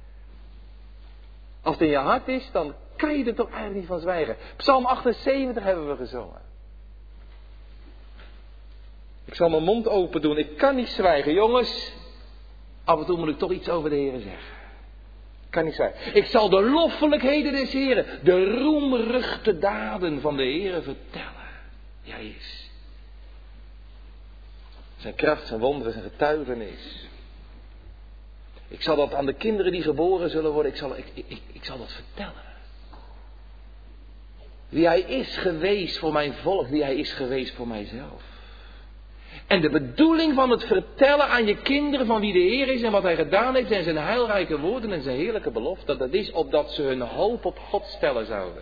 Als het in je hart is, dan kan je er toch eigenlijk niet van zwijgen. Psalm 78 hebben we gezongen. Ik zal mijn mond open doen. Ik kan niet zwijgen. Jongens, af en toe moet ik toch iets over de Heere zeggen. Ik kan niet zwijgen. Ik zal de loffelijkheden des Heeren, de roemruchte daden van de Heere vertellen. Die hij is. Zijn kracht, zijn wonderen, zijn getuigenis. Ik zal dat aan de kinderen die geboren zullen worden, ik zal dat vertellen. Wie hij is geweest voor mijn volk, wie hij is geweest voor mijzelf. En de bedoeling van het vertellen aan je kinderen van wie de Heer is en wat hij gedaan heeft en zijn heilrijke woorden en zijn heerlijke belofte, dat is opdat ze hun hoop op God stellen zouden.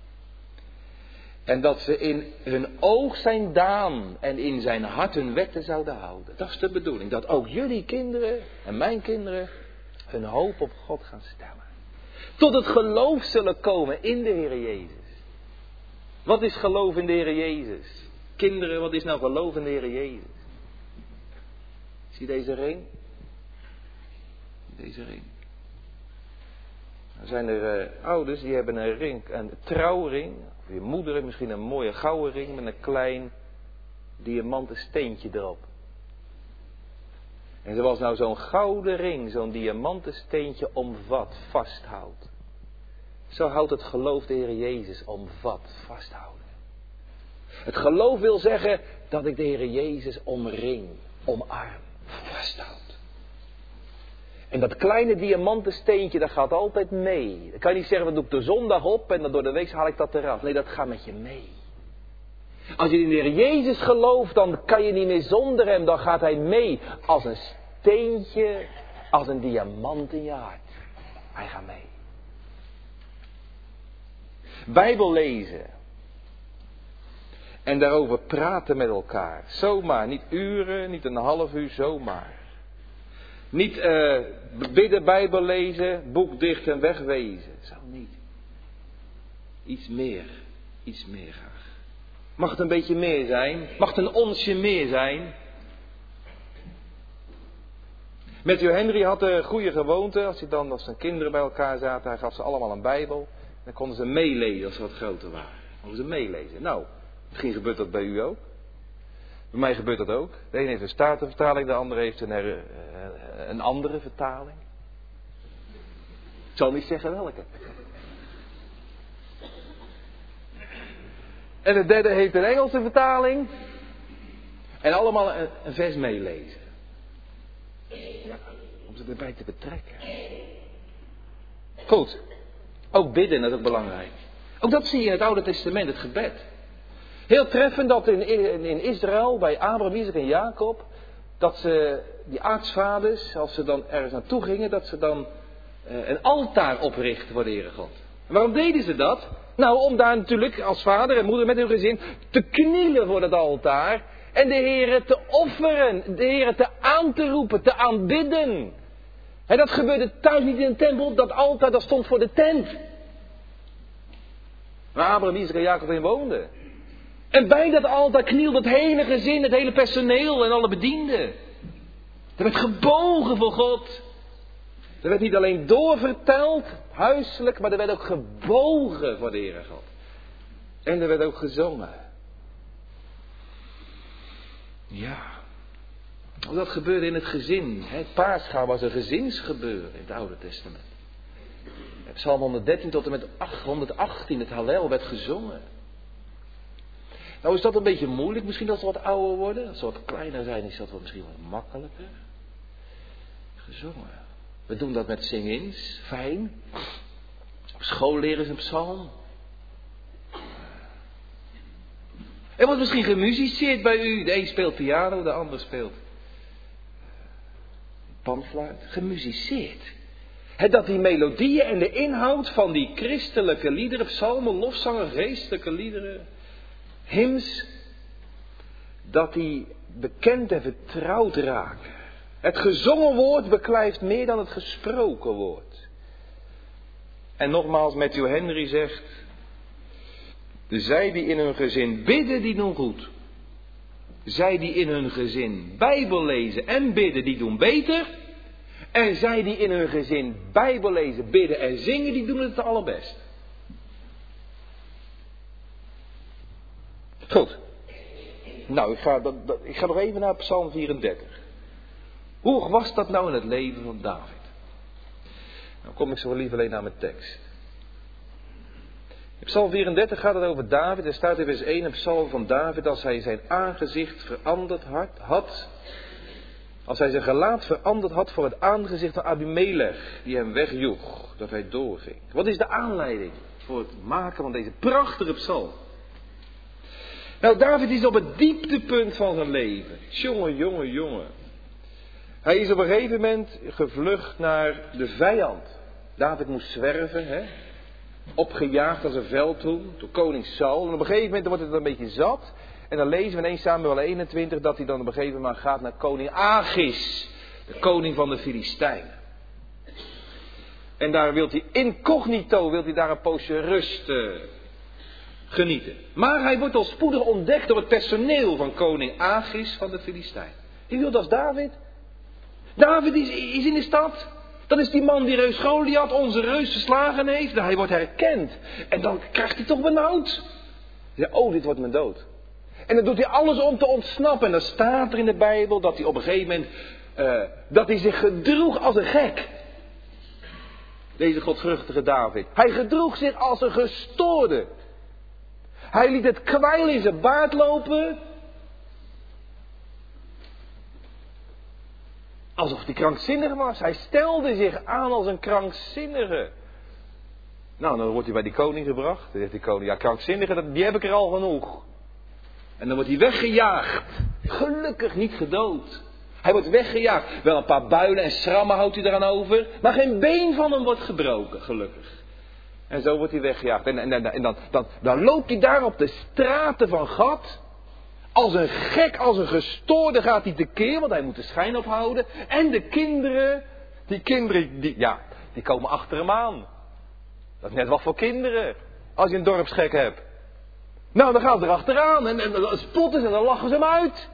En dat ze in hun oog zijn daan en in zijn hart hun wetten zouden houden. Dat is de bedoeling. Dat ook jullie kinderen en mijn kinderen hun hoop op God gaan stellen. Tot het geloof zullen komen in de Heer Jezus. Wat is geloof in de Heer Jezus? Kinderen, wat is nou geloof in de Heer Jezus? Zie deze ring? Deze ring. Dan zijn er ouders die hebben een ring, een trouwring. Of je moeder heeft misschien een mooie gouden ring met een klein diamanten steentje erop. En zoals nou zo'n gouden ring, zo'n diamanten steentje omvat, vasthoudt. Zo houdt het geloof de Heer Jezus omvat, vasthouden. Het geloof wil zeggen dat ik de Heer Jezus omring, omarm, vasthoud. En dat kleine diamanten steentje, dat gaat altijd mee. Dan kan je niet zeggen, dat doe ik de zondag op en dan door de week haal ik dat eraf. Nee, dat gaat met je mee. Als je in de Heer Jezus gelooft, dan kan je niet meer zonder hem. Dan gaat hij mee als een steentje, als een diamant in je hart. Hij gaat mee. Bijbel lezen. En daarover praten met elkaar. Zomaar, niet uren, niet een half uur, zomaar. Niet bidden, Bijbel lezen, boek dicht en wegwezen. Zo niet. Iets meer graag. Mag het een beetje meer zijn? Mag het een onsje meer zijn? Matthew Henry had de goede gewoonte, als zijn kinderen bij elkaar zaten, hij gaf ze allemaal een Bijbel. Dan konden ze meelezen als ze wat groter waren. Konden ze meelezen. Nou, misschien gebeurt dat bij u ook. Bij mij gebeurt dat ook. De een heeft een Statenvertaling, de ander heeft een andere vertaling. Ik zal niet zeggen welke. En de derde heeft een Engelse vertaling. En allemaal een vers meelezen. Ja, om ze erbij te betrekken. Goed. Ook bidden, dat is ook belangrijk. Ook dat zie je in het Oude Testament, het gebed. Heel treffend dat in Israël, bij Abraham, Isaac en Jacob, dat ze, die aartsvaders, als ze dan ergens naartoe gingen, dat ze dan een altaar oprichten voor de Heere God. En waarom deden ze dat? Nou, om daar natuurlijk als vader en moeder met hun gezin te knielen voor dat altaar. En de Heere te offeren, de Heere aan te roepen, te aanbidden. En dat gebeurde thuis niet in een tempel, dat altaar dat stond voor de tent. Waar Abraham, Isaac en Jacob in woonden. En bij dat altaar knielde het hele gezin, het hele personeel en alle bedienden. Er werd gebogen voor God. Er werd niet alleen doorverteld, huiselijk, maar er werd ook gebogen voor de Heere God. En er werd ook gezongen. Ja. Dat gebeurde in het gezin. Het Paascha was een gezinsgebeuren in het Oude Testament. Psalm 113 tot en met 118, het Hallel werd gezongen. Nou is dat een beetje moeilijk, misschien als ze wat ouder worden. Als ze wat kleiner zijn is dat misschien wat makkelijker. Gezongen. We doen dat met sing-ins, fijn. Op school leren ze een psalm. Er wordt misschien gemusiceerd bij u. De een speelt piano, de ander speelt panfluit. Gemusiceerd. Dat die melodieën en de inhoud van die christelijke liederen, psalmen, lofzangen, geestelijke liederen, hymns, dat die bekend en vertrouwd raken. Het gezongen woord beklijft meer dan het gesproken woord. En nogmaals, Matthew Henry zegt, zij die in hun gezin bidden, die doen goed. Zij die in hun gezin Bijbel lezen en bidden, die doen beter. En zij die in hun gezin Bijbel lezen, bidden en zingen, die doen het allerbest. Goed. Nou, ik ga nog even naar Psalm 34. Hoe was dat nou in het leven van David? Nou kom ik zo liever alleen naar mijn tekst. In Psalm 34 gaat het over David. Er staat in vers 1 een psalm van David als hij zijn aangezicht veranderd had. Als hij zijn gelaat veranderd had voor het aangezicht van Abimelech, die hem wegjoeg, dat hij doorging. Wat is de aanleiding voor het maken van deze prachtige psalm? Nou, David is op het dieptepunt van zijn leven. Jongen. Hij is op een gegeven moment gevlucht naar de vijand. David moest zwerven, hè? Opgejaagd als een veldhoen door koning Saul. En op een gegeven moment wordt het een beetje zat. En dan lezen we in 1 Samuel 21 dat hij dan op een gegeven moment gaat naar koning Achis. De koning van de Filistijnen. En daar wil hij incognito, daar een poosje rust genieten. Maar hij wordt al spoedig ontdekt door het personeel van koning Achis van de Filistijnen. Die wil als David. David is in de stad. Dat is die man die reus Goliath, onze reus, verslagen heeft. Hij wordt herkend. En dan krijgt hij toch benauwd. Ja, dit wordt mijn dood. En dan doet hij alles om te ontsnappen. En dan staat er in de Bijbel dat hij op een gegeven moment, dat hij zich gedroeg als een gek. Deze godvruchtige David. Hij gedroeg zich als een gestoorde. Hij liet het kwijl in zijn baard lopen. Alsof hij krankzinnig was. Hij stelde zich aan als een krankzinnige. Nou, dan wordt hij bij die koning gebracht. Dan zegt die koning, ja, krankzinnige, die heb ik er al genoeg. En dan wordt hij weggejaagd. Gelukkig niet gedood. Hij wordt weggejaagd. Wel een paar builen en schrammen houdt hij eraan over. Maar geen been van hem wordt gebroken, gelukkig. En zo wordt hij weggejaagd. En dan loopt hij daar op de straten van Gad. Als een gek, als een gestoorde gaat hij tekeer, want hij moet de schijn ophouden. En de kinderen, die komen achter hem aan. Dat is net wat voor kinderen, als je een dorpsgek hebt. Nou, dan gaan ze erachteraan en dan spotten ze en dan lachen ze hem uit.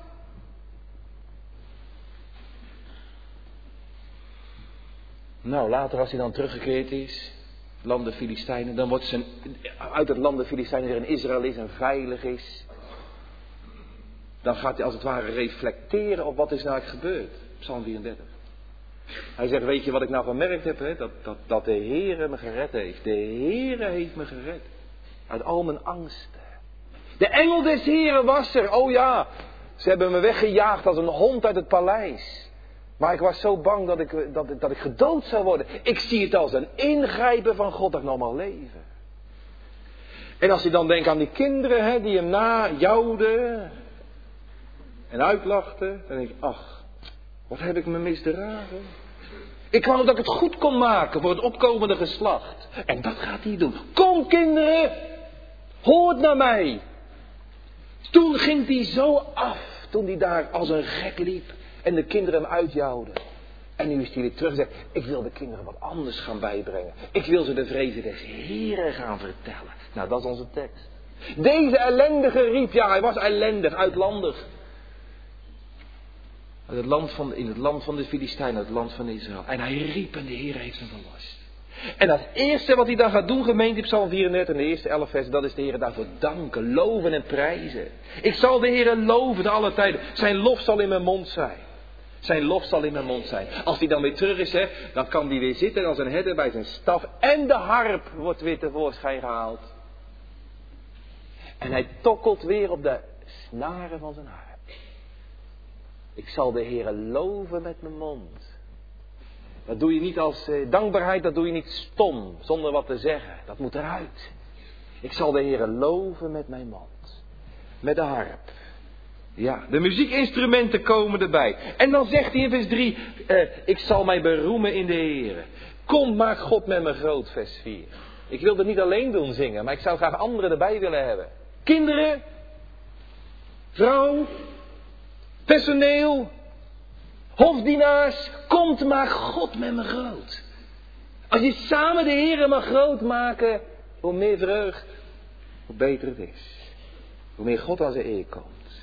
Nou, later als hij dan teruggekeerd is, land de Filistijnen, dan wordt uit het land de Filistijnen weer in Israël is en veilig is. Dan gaat hij als het ware reflecteren op wat is nou eigenlijk gebeurd. Psalm 34. Hij zegt, weet je wat ik nou gemerkt heb? Hè? Dat de Heere me gered heeft. De Heere heeft me gered. Uit al mijn angsten. De engel des Heeren was er. Oh ja, ze hebben me weggejaagd als een hond uit het paleis. Maar ik was zo bang dat ik gedood zou worden. Ik zie het als een ingrijpen van God dat ik nog mag leven. En als je dan denkt aan die kinderen, hè, die hem najouwden en uitlachten, dan denk ik, ach, wat heb ik me misdragen. Ik wou dat ik het goed kon maken voor het opkomende geslacht. En dat gaat hij doen. Kom kinderen, hoort naar mij. Toen ging hij zo af, toen hij daar als een gek liep en de kinderen hem uitjouwden. En nu is hij weer terug en zegt, ik wil de kinderen wat anders gaan bijbrengen. Ik wil ze de vrezen des Heeren gaan vertellen. Nou, dat is onze tekst. Deze ellendige riep, ja, hij was ellendig, uitlandig. In het land van de Filistijnen, het land van Israël. En hij riep en de Heer heeft hem verlost. En het eerste wat hij dan gaat doen, gemeente, in Psalm 34, in de eerste 11 versen, dat is de Heer daarvoor danken, loven en prijzen. Ik zal de Heer loven te alle tijden. Zijn lof zal in mijn mond zijn. Zijn lof zal in mijn mond zijn. Als hij dan weer terug is, hè, dan kan hij weer zitten als een herder bij zijn staf. En de harp wordt weer tevoorschijn gehaald. En hij tokkelt weer op de snaren van zijn harp. Ik zal de Heere loven met mijn mond. Dat doe je niet als dankbaarheid, dat doe je niet stom, zonder wat te zeggen. Dat moet eruit. Ik zal de Heere loven met mijn mond. Met de harp. Ja, de muziekinstrumenten komen erbij. En dan zegt hij in vers 3, ik zal mij beroemen in de Heere. Kom, maak God met me groot, vers 4. Ik wil het niet alleen doen zingen, maar ik zou graag anderen erbij willen hebben. Kinderen, vrouw, personeel, hofdienaars, komt, maak God met me groot. Als je samen de Heere mag groot maken, hoe meer vreugd, hoe beter het is. Hoe meer God aan zijn eer komt.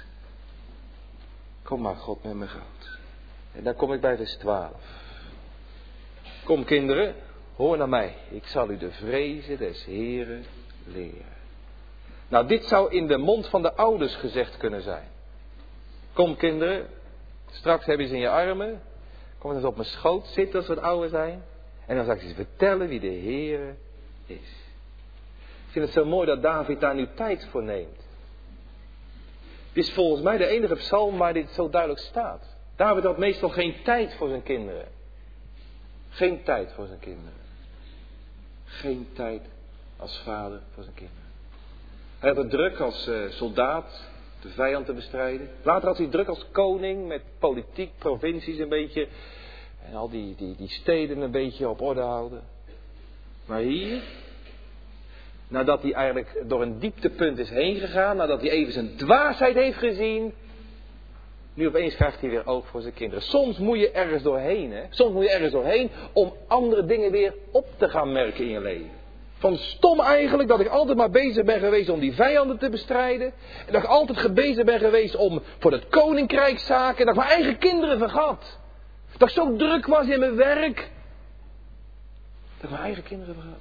Kom maar God met me groot. En dan kom ik bij vers 12. Kom kinderen, hoor naar mij. Ik zal u de vrezen des Heeren leren. Nou, dit zou in de mond van de ouders gezegd kunnen zijn. Kom kinderen, straks heb je ze in je armen. Kom eens op mijn schoot zitten als we het ouder zijn. En dan zal ik ze vertellen wie de Heere is. Ik vind het zo mooi dat David daar nu tijd voor neemt. Het is volgens mij de enige psalm waar dit zo duidelijk staat. David had meestal geen tijd voor zijn kinderen. Geen tijd voor zijn kinderen. Geen tijd als vader voor zijn kinderen. Hij had het druk als soldaat de vijand te bestrijden. Later had hij druk als koning met politiek, provincies een beetje. En al die steden een beetje op orde houden. Maar hier, nadat hij eigenlijk door een dieptepunt is heen gegaan. Nadat hij even zijn dwaasheid heeft gezien. Nu opeens krijgt hij weer oog voor zijn kinderen. Soms moet je ergens doorheen. Hè? Soms moet je ergens doorheen om andere dingen weer op te gaan merken in je leven. Van stom eigenlijk dat ik altijd maar bezig ben geweest om die vijanden te bestrijden. En dat ik altijd bezig ben geweest om voor het koninkrijkszaken. En dat ik mijn eigen kinderen vergat. Dat ik zo druk was in mijn werk. Dat ik mijn eigen kinderen vergat.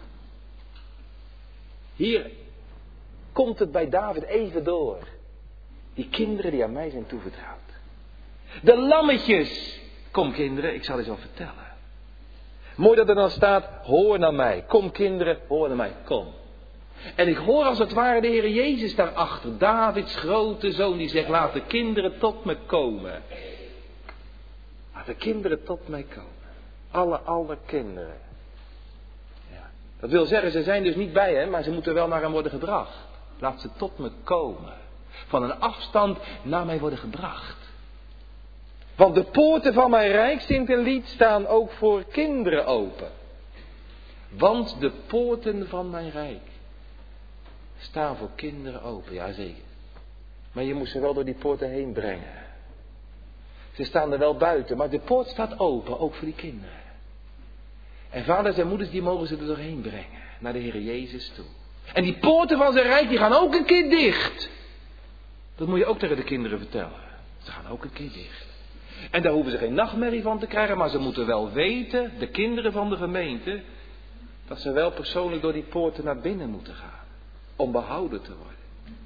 Hier komt het bij David even door. Die kinderen die aan mij zijn toevertrouwd. De lammetjes. Kom kinderen, ik zal eens wat vertellen. Mooi dat er dan staat, hoor naar mij. Kom kinderen, hoor naar mij, kom. En ik hoor als het ware de Heer Jezus daarachter. Davids grote zoon die zegt, laat de kinderen tot me komen. Laat de kinderen tot mij komen. Alle kinderen. Ja. Dat wil zeggen, ze zijn dus niet bij hem, maar ze moeten wel naar hem worden gebracht. Laat ze tot me komen. Van een afstand naar mij worden gebracht. Want de poorten van mijn rijk, zingt een lied, staan ook voor kinderen open. Want de poorten van mijn rijk staan voor kinderen open. Jazeker. Maar je moet ze wel door die poorten heen brengen. Ze staan er wel buiten, maar de poort staat open, ook voor die kinderen. En vaders en moeders, die mogen ze er doorheen brengen, naar de Heer Jezus toe. En die poorten van zijn rijk, die gaan ook een keer dicht. Dat moet je ook tegen de kinderen vertellen. Ze gaan ook een keer dicht. En daar hoeven ze geen nachtmerrie van te krijgen, maar ze moeten wel weten, de kinderen van de gemeente, dat ze wel persoonlijk door die poorten naar binnen moeten gaan. Om behouden te worden.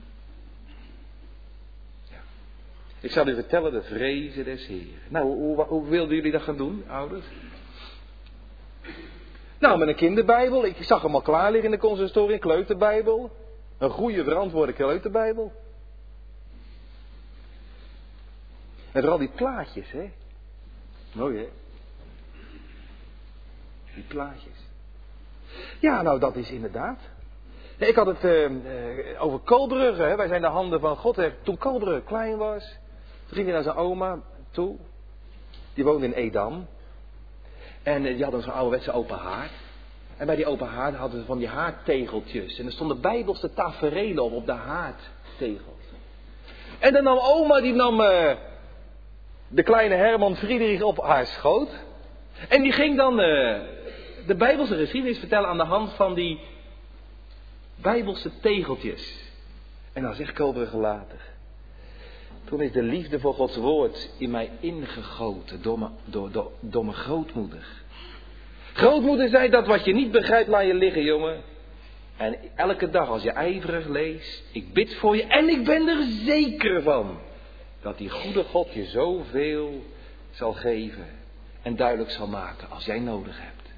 Ja. Ik zal u vertellen de vrezen des Heeren. Nou, hoe wilden jullie dat gaan doen, ouders? Nou, met een kinderbijbel. Ik zag hem al klaar liggen in de consistorie, een kleuterbijbel. Een goede verantwoorde kleuterbijbel. En vooral die plaatjes, hè. Mooi, hè. Die plaatjes. Ja, nou, dat is inderdaad. Ik had het over Koolbrugge, hè. Wij zijn de handen van God. Toen Koolbrugge klein was, toen ging hij naar zijn oma toe. Die woonde in Edam. En die hadden zo'n ouderwetse open haard. En bij die open haard hadden ze van die haardtegeltjes. En er stonden bijbelse taferelen op de haardtegels. En dan nam oma, die nam de kleine Herman Friedrich op haar schoot. En die ging dan de bijbelse geschiedenis vertellen aan de hand van die bijbelse tegeltjes. En dan zegt Koolbrugge later: toen is de liefde voor Gods woord in mij ingegoten door mijn grootmoeder. Grootmoeder zei: dat wat je niet begrijpt, laat je liggen, jongen. En elke dag als je ijverig leest, ik bid voor je en ik ben er zeker van dat die goede God je zoveel zal geven en duidelijk zal maken als jij nodig hebt.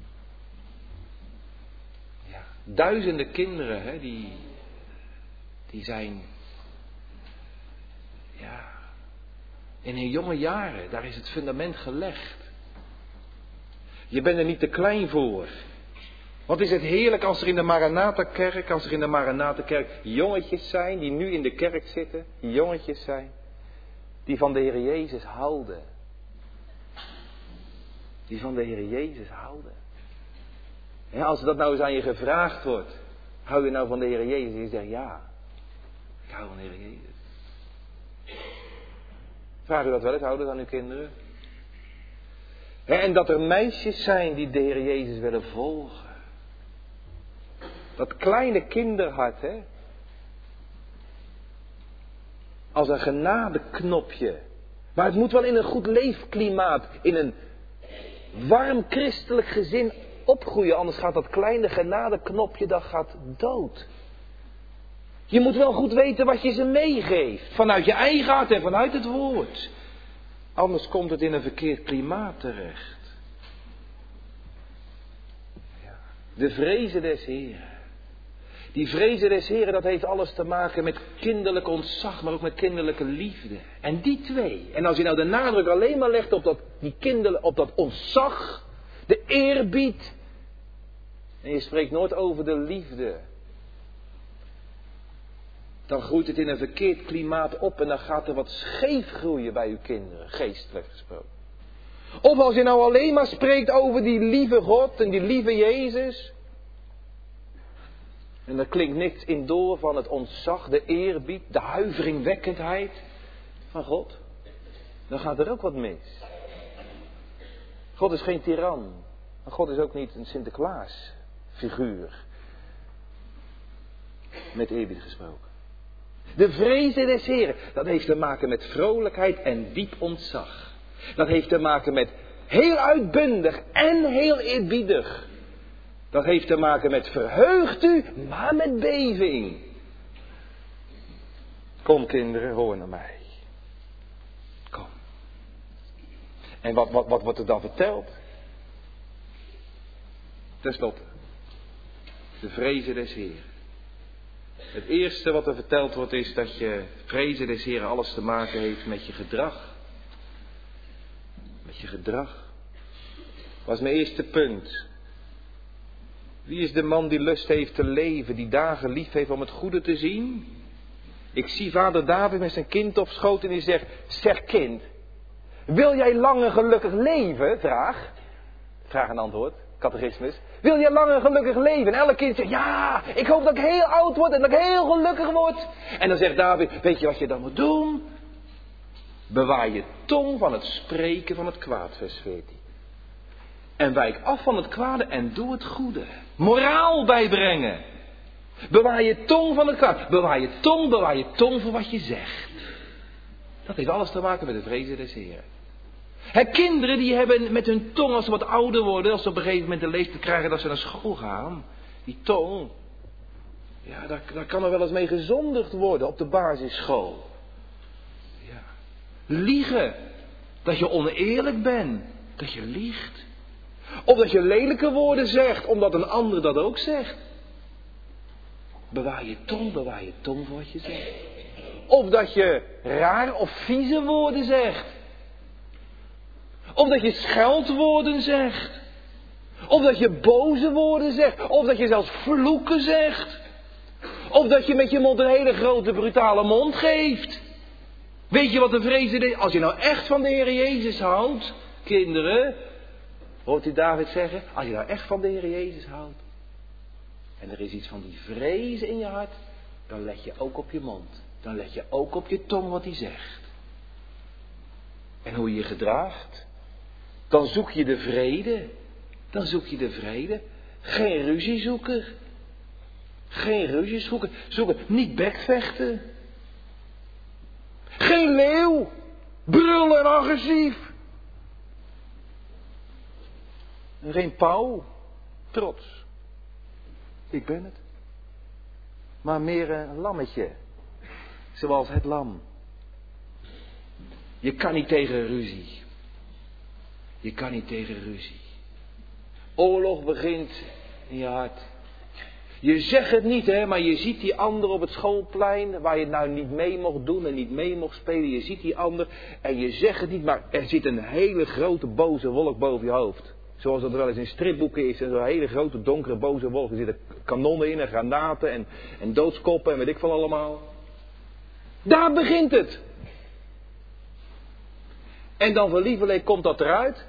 Ja, duizenden kinderen, hè, die zijn, ja, in hun jonge jaren, daar is het fundament gelegd. Je bent er niet te klein voor. Wat is het heerlijk als er in de Maranatha-kerk, jongetjes zijn die nu in de kerk zitten, die jongetjes zijn, die van de Heer Jezus houden. Die van de Heer Jezus houden. Ja, als dat nou eens aan je gevraagd wordt, hou je nou van de Heer Jezus? En je zegt ja, ik hou van de Heer Jezus. Vraag u dat wel eens, ouders, aan uw kinderen? En dat er meisjes zijn die de Heer Jezus willen volgen. Dat kleine kinderhart, hè. Als een genadeknopje. Maar het moet wel in een goed leefklimaat, in een warm christelijk gezin opgroeien. Anders gaat dat kleine genadeknopje, dat gaat dood. Je moet wel goed weten wat je ze meegeeft. Vanuit je eigen hart en vanuit het woord. Anders komt het in een verkeerd klimaat terecht. Ja. De vrezen des Heeren. Die vrezen des Heeren, dat heeft alles te maken met kinderlijk ontzag, maar ook met kinderlijke liefde. En die twee. En als je nou de nadruk alleen maar legt op dat ontzag, de eerbied. En je spreekt nooit over de liefde. Dan groeit het in een verkeerd klimaat op en dan gaat er wat scheef groeien bij uw kinderen, geestelijk gesproken. Of als je nou alleen maar spreekt over die lieve God en die lieve Jezus. En er klinkt niks in door van het ontzag, de eerbied, de huiveringwekkendheid van God. Dan gaat er ook wat mis. God is geen tiran. Maar God is ook niet een Sinterklaas figuur. Met eerbied gesproken. De vrezen des Heren, dat heeft te maken met vrolijkheid en diep ontzag. Dat heeft te maken met heel uitbundig en heel eerbiedig. Dat heeft te maken met verheugt u, maar met beving. Kom kinderen, hoor naar mij. Kom. En wat wordt er dan verteld? Ten slotte. De vrezen des Heren. Het eerste wat er verteld wordt is dat je vrezen des Heren alles te maken heeft met je gedrag. Met je gedrag. Dat was mijn eerste punt. Wie is de man die lust heeft te leven, die dagen lief heeft om het goede te zien? Ik zie vader David met zijn kind op schoot en die zegt: zeg kind, wil jij lang en gelukkig leven? Vraag en antwoord, catechismus. Wil je lang en gelukkig leven? En elk kind zegt, ja, ik hoop dat ik heel oud word en dat ik heel gelukkig word. En dan zegt David, weet je wat je dan moet doen? Bewaar je tong van het spreken van het kwaad, vers 14. En wijk af van het kwade en doe het goede. Moraal bijbrengen. Bewaar je tong van het kwaad. Bewaar je tong voor wat je zegt. Dat heeft alles te maken met de vrezen des Heren. Kinderen die hebben met hun tong, als ze wat ouder worden, als ze op een gegeven moment de leeftijd krijgen dat ze naar school gaan. Die tong, ja, daar kan er wel eens mee gezondigd worden op de basisschool. Ja. Liegen. Dat je oneerlijk bent. Dat je liegt. Of dat je lelijke woorden zegt, omdat een ander dat ook zegt. Bewaar je tong voor wat je zegt. Of dat je raar of vieze woorden zegt. Of dat je scheldwoorden zegt. Of dat je boze woorden zegt. Of dat je zelfs vloeken zegt. Of dat je met je mond een hele grote brutale mond geeft. Weet je wat de vrezen is? Als je nou echt van de Heer Jezus houdt, kinderen. Hoort u David zeggen? Als je nou echt van de Heer Jezus houdt. En er is iets van die vrezen in je hart. Dan let je ook op je mond. Dan let je ook op je tong wat hij zegt. En hoe je je gedraagt. Dan zoek je de vrede. Dan zoek je de vrede. Geen ruziezoeker. Geen ruziezoeker. Niet bekvechten. Geen leeuw. Brullen en agressief. En geen pauw. Trots. Ik ben het. Maar meer een lammetje. Zoals het lam. Je kan niet tegen ruzie. Je kan niet tegen ruzie. Oorlog begint in je hart. Je zegt het niet, hè, maar je ziet die ander op het schoolplein, waar je het nou niet mee mocht doen en niet mee mocht spelen. Je ziet die ander en je zegt het niet, maar er zit een hele grote boze wolk boven je hoofd. Zoals dat wel eens in stripboeken is, zo'n hele grote donkere boze wolk. Er zitten kanonnen in en granaten en doodskoppen en weet ik veel allemaal. Daar begint het. En dan voor lieverlee komt dat eruit.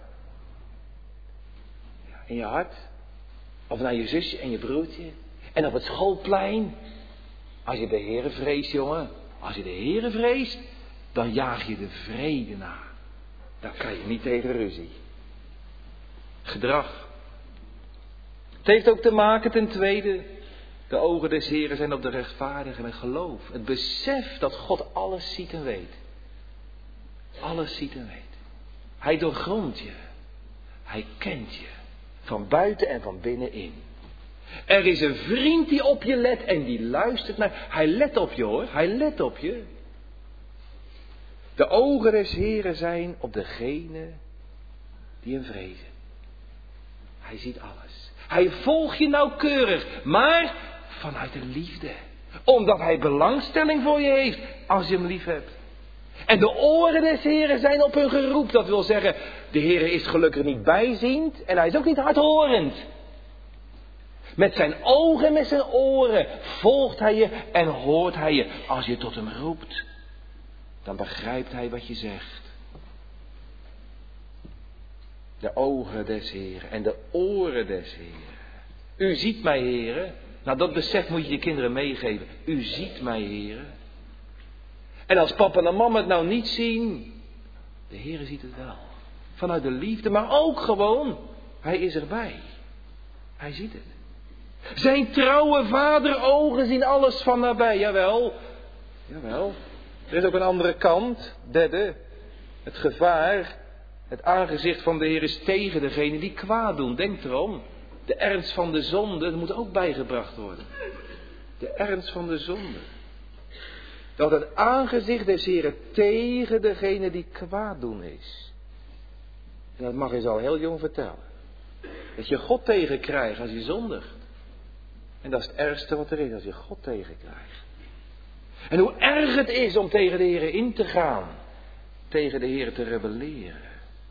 In je hart. Of naar je zusje en je broertje. En op het schoolplein. Als je de Heere vreest, jongen. Als je de Heere vreest, dan jaag je de vrede na. Dan kan je niet tegen ruzie. Gedrag. Het heeft ook te maken ten tweede. De ogen des Heeren zijn op de rechtvaardigen en geloof. Het besef dat God alles ziet en weet. Alles ziet en weet. Hij doorgrondt je. Hij kent je. Van buiten en van binnenin. Er is een vriend die op je let en die luistert naar. Hij let op je, hoor. Hij let op je. De ogen des Heeren zijn op degene die hem vrezen. Hij ziet alles. Hij volgt je nauwkeurig, maar vanuit de liefde. Omdat hij belangstelling voor je heeft als je hem lief hebt. En de oren des Heren zijn op hun geroep. Dat wil zeggen, de Heere is gelukkig niet bijziend en hij is ook niet hardhorend. Met zijn ogen en met zijn oren volgt hij je en hoort hij je. Als je tot hem roept, dan begrijpt hij wat je zegt. De ogen des Heren en de oren des Heren. U ziet mij, Heren. Nou, dat besef moet je je kinderen meegeven. U ziet mij, Heren. En als papa en mama het nou niet zien, de Heere ziet het wel. Vanuit de liefde, maar ook gewoon, hij is erbij. Hij ziet het. Zijn trouwe vaderogen zien alles van nabij, jawel. Jawel. Er is ook een andere kant, derde. Het gevaar, het aangezicht van de Heer is tegen degene die kwaad doen. Denk erom. De ernst van de zonde, dat moet ook bijgebracht worden. De ernst van de zonde. Dat het aangezicht des Heren tegen degene die kwaad doen is. En dat mag je al heel jong vertellen. Dat je God tegenkrijgt als je zondigt. En dat is het ergste wat er is, als je God tegenkrijgt. En hoe erg het is om tegen de Heren in te gaan. Tegen de Heren te rebelleren.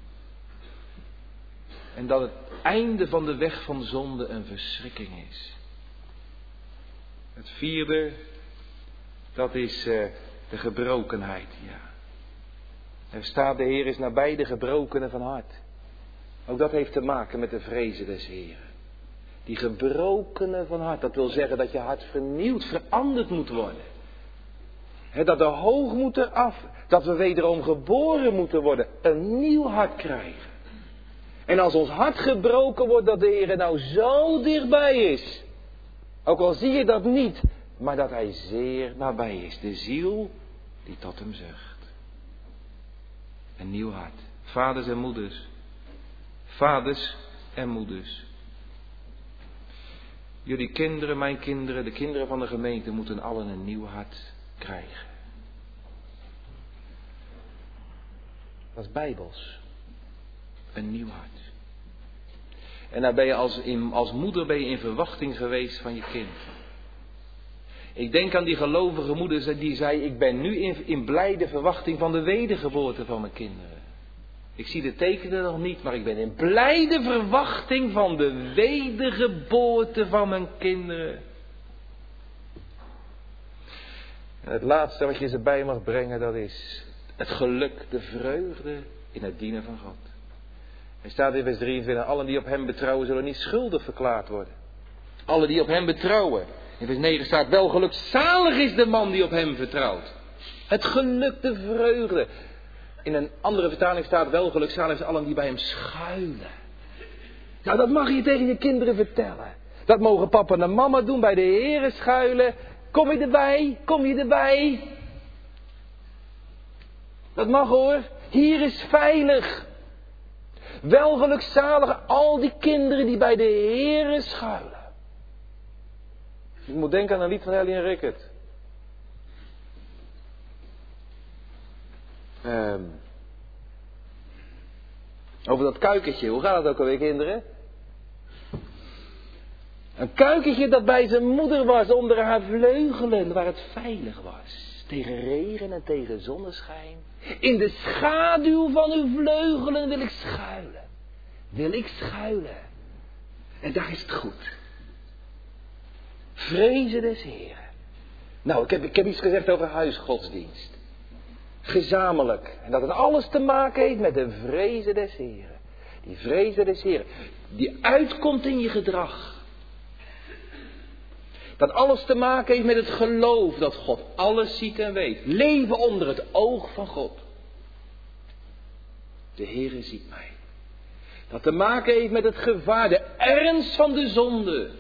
En dat het einde van de weg van zonde een verschrikking is. Het vierde, dat is de gebrokenheid, ja. Er staat, de Heer is nabij de gebrokenen van hart. Ook dat heeft te maken met de vrezen des Heren. Die gebrokenen van hart, dat wil zeggen dat je hart vernieuwd, veranderd moet worden. Dat de hoogmoed eraf, dat we wederom geboren moeten worden, een nieuw hart krijgen. En als ons hart gebroken wordt, dat de Heer nou zo dichtbij is. Ook al zie je dat niet, maar dat Hij zeer nabij is. De ziel die tot Hem zucht. Een nieuw hart. Vaders en moeders. Vaders en moeders. Jullie kinderen, mijn kinderen, de kinderen van de gemeente moeten allen een nieuw hart krijgen. Dat is bijbels. Een nieuw hart. En daar ben je als moeder ben je in verwachting geweest van je kind. Ik denk aan die gelovige moeder die zei, ik ben nu in blijde verwachting van de wedergeboorte van mijn kinderen. Ik zie de tekenen nog niet, maar ik ben in blijde verwachting van de wedergeboorte van mijn kinderen. En het laatste wat je ze bij mag brengen, dat is het geluk, de vreugde in het dienen van God. Er staat in vers 23, allen die op hem betrouwen zullen niet schuldig verklaard worden. Allen die op hem betrouwen. In vers 9 staat, wel gelukzalig is de man die op hem vertrouwt. Het geluk, de vreugde. In een andere vertaling staat, wel gelukzalig is allen die bij hem schuilen. Nou, dat mag je tegen je kinderen vertellen. Dat mogen papa en mama doen, bij de Heere schuilen. Kom je erbij? Kom je erbij? Dat mag hoor. Hier is veilig. Wel gelukzalig al die kinderen die bij de Heere schuilen. Ik moet denken aan een lied van Ellie en Rickert. Over dat kuikentje. Hoe gaat het ook alweer, kinderen? Een kuikentje dat bij zijn moeder was onder haar vleugelen, waar het veilig was. Tegen regen en tegen zonneschijn. In de schaduw van uw vleugelen wil ik schuilen. Wil ik schuilen. En daar is het goed. Vrezen des Heren. Nou, ik heb iets gezegd over huisgodsdienst. Gezamenlijk. En dat het alles te maken heeft met de vrezen des Heren. Die vrezen des Heren. Die uitkomt in je gedrag. Dat alles te maken heeft met het geloof dat God alles ziet en weet. Leven onder het oog van God. De Heere ziet mij. Dat te maken heeft met het gevaar, de ernst van de zonde.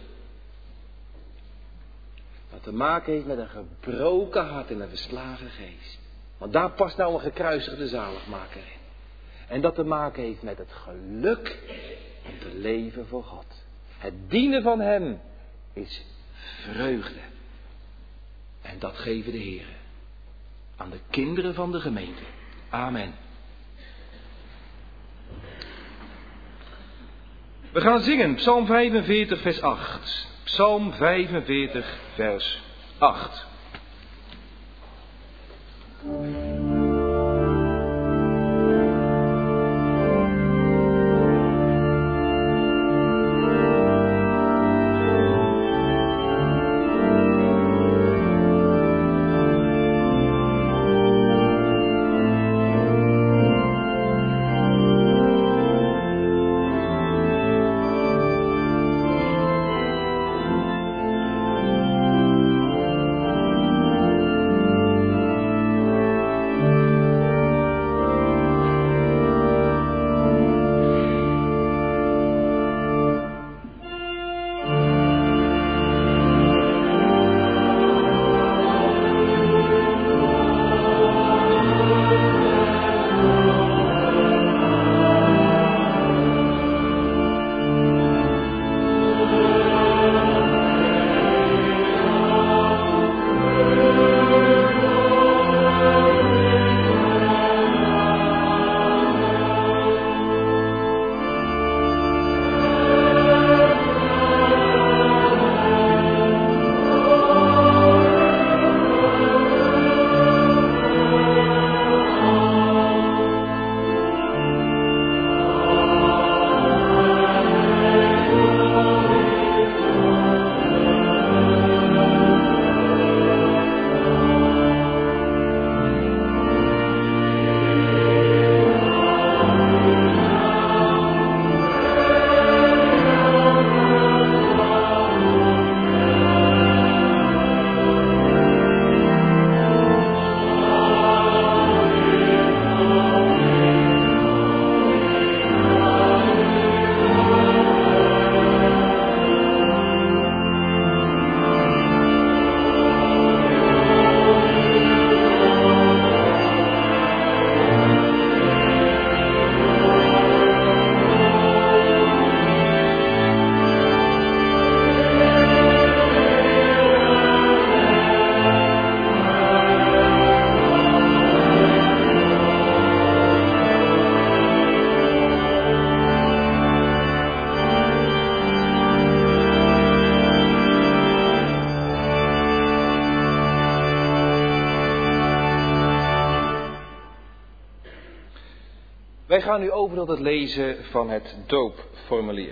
Dat te maken heeft met een gebroken hart en een verslagen geest. Want daar past nou een gekruisigde zaligmaker in. En dat te maken heeft met het geluk om te leven voor God. Het dienen van Hem is vreugde. En dat geven de Heere aan de kinderen van de gemeente. Amen. We gaan zingen, Psalm 45, vers 8. Psalm 45, vers 8. Wij gaan nu over tot het lezen van het doopformulier.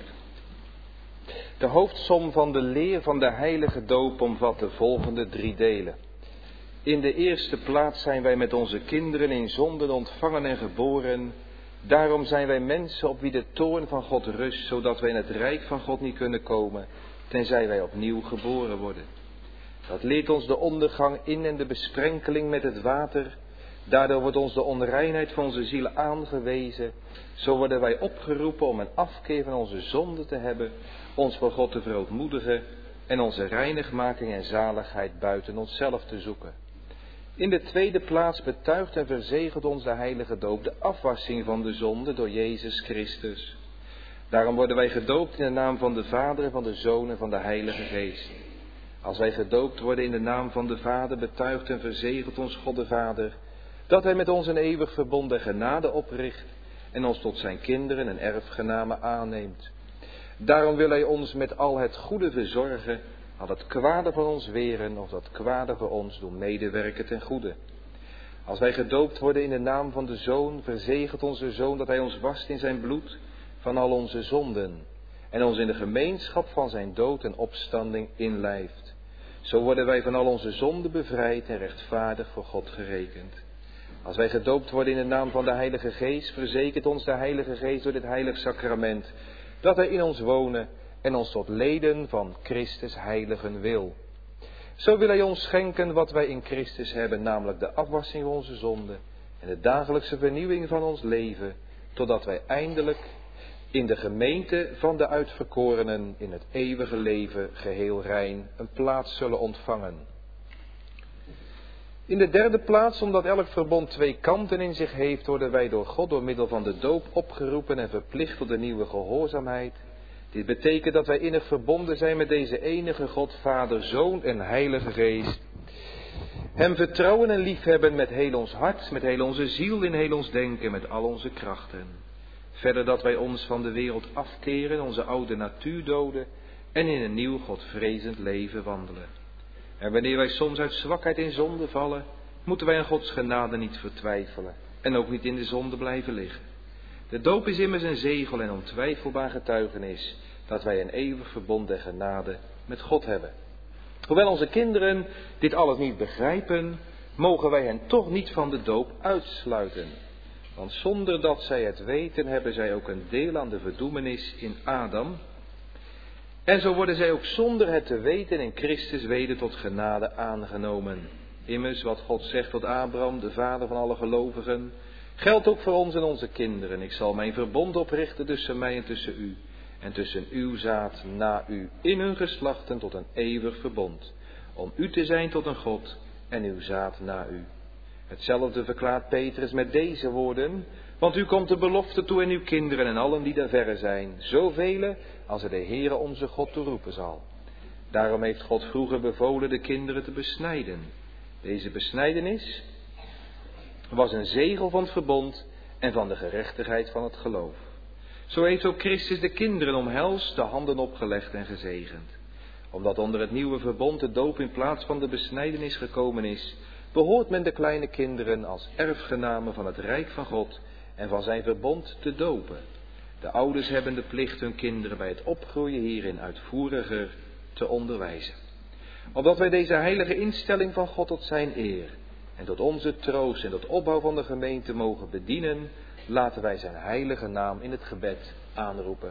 De hoofdsom van de leer van de heilige doop omvat de volgende 3 delen. In de eerste plaats zijn wij met onze kinderen in zonden ontvangen en geboren. Daarom zijn wij mensen op wie de toorn van God rust, zodat wij in het rijk van God niet kunnen komen, tenzij wij opnieuw geboren worden. Dat leert ons de ondergang in en de besprenkeling met het water. Daardoor wordt ons de onreinheid van onze ziel aangewezen. Zo worden wij opgeroepen om een afkeer van onze zonde te hebben, ons voor God te verootmoedigen en onze reinigmaking en zaligheid buiten onszelf te zoeken. In de tweede plaats betuigt en verzegelt ons de heilige doop de afwassing van de zonde door Jezus Christus. Daarom worden wij gedoopt in de naam van de Vader, van de Zoon en van de Heilige Geest. Als wij gedoopt worden in de naam van de Vader, betuigt en verzegelt ons God de Vader dat Hij met ons een eeuwig verbond der genade opricht en ons tot zijn kinderen en erfgenamen aanneemt. Daarom wil Hij ons met al het goede verzorgen, al het kwade van ons weren of dat kwade voor ons doen medewerken ten goede. Als wij gedoopt worden in de naam van de Zoon, verzegelt onze Zoon dat Hij ons wast in zijn bloed van al onze zonden en ons in de gemeenschap van zijn dood en opstanding inlijft. Zo worden wij van al onze zonden bevrijd en rechtvaardig voor God gerekend. Als wij gedoopt worden in de naam van de Heilige Geest, verzekert ons de Heilige Geest door dit heilig sacrament dat Hij in ons wonen en ons tot leden van Christus heiligen wil. Zo wil Hij ons schenken wat wij in Christus hebben, namelijk de afwassing van onze zonden en de dagelijkse vernieuwing van ons leven, totdat wij eindelijk in de gemeente van de uitverkorenen in het eeuwige leven geheel rein een plaats zullen ontvangen. In de derde plaats, omdat elk verbond 2 kanten in zich heeft, worden wij door God door middel van de doop opgeroepen en verplicht tot de nieuwe gehoorzaamheid. Dit betekent dat wij innig verbonden zijn met deze enige God, Vader, Zoon en Heilige Geest. Hem vertrouwen en liefhebben met heel ons hart, met heel onze ziel, in heel ons denken, met al onze krachten. Verder dat wij ons van de wereld afkeren, onze oude natuur doden en in een nieuw Godvrezend leven wandelen. En wanneer wij soms uit zwakheid in zonde vallen, moeten wij aan Gods genade niet vertwijfelen en ook niet in de zonde blijven liggen. De doop is immers een zegel en ontwijfelbaar getuigenis dat wij een eeuwig verbond der genade met God hebben. Hoewel onze kinderen dit alles niet begrijpen, mogen wij hen toch niet van de doop uitsluiten. Want zonder dat zij het weten, hebben zij ook een deel aan de verdoemenis in Adam. En zo worden zij ook zonder het te weten in Christus weder tot genade aangenomen. Immers, wat God zegt tot Abraham, de vader van alle gelovigen, geldt ook voor ons en onze kinderen. Ik zal mijn verbond oprichten tussen mij en tussen u, en tussen uw zaad na u, in hun geslachten tot een eeuwig verbond, om u te zijn tot een God en uw zaad na u. Hetzelfde verklaart Petrus met deze woorden, want u komt de belofte toe in uw kinderen en allen die daar verre zijn, zoveel als er de Heere onze God toeroepen zal. Daarom heeft God vroeger bevolen de kinderen te besnijden. Deze besnijdenis was een zegel van het verbond en van de gerechtigheid van het geloof. Zo heeft ook Christus de kinderen omhelst, de handen opgelegd en gezegend. Omdat onder het nieuwe verbond de doop in plaats van de besnijdenis gekomen is, behoort men de kleine kinderen als erfgenamen van het rijk van God en van zijn verbond te dopen. De ouders hebben de plicht hun kinderen bij het opgroeien hierin uitvoeriger te onderwijzen. Opdat wij deze heilige instelling van God tot zijn eer en tot onze troost en tot opbouw van de gemeente mogen bedienen, laten wij zijn heilige naam in het gebed aanroepen.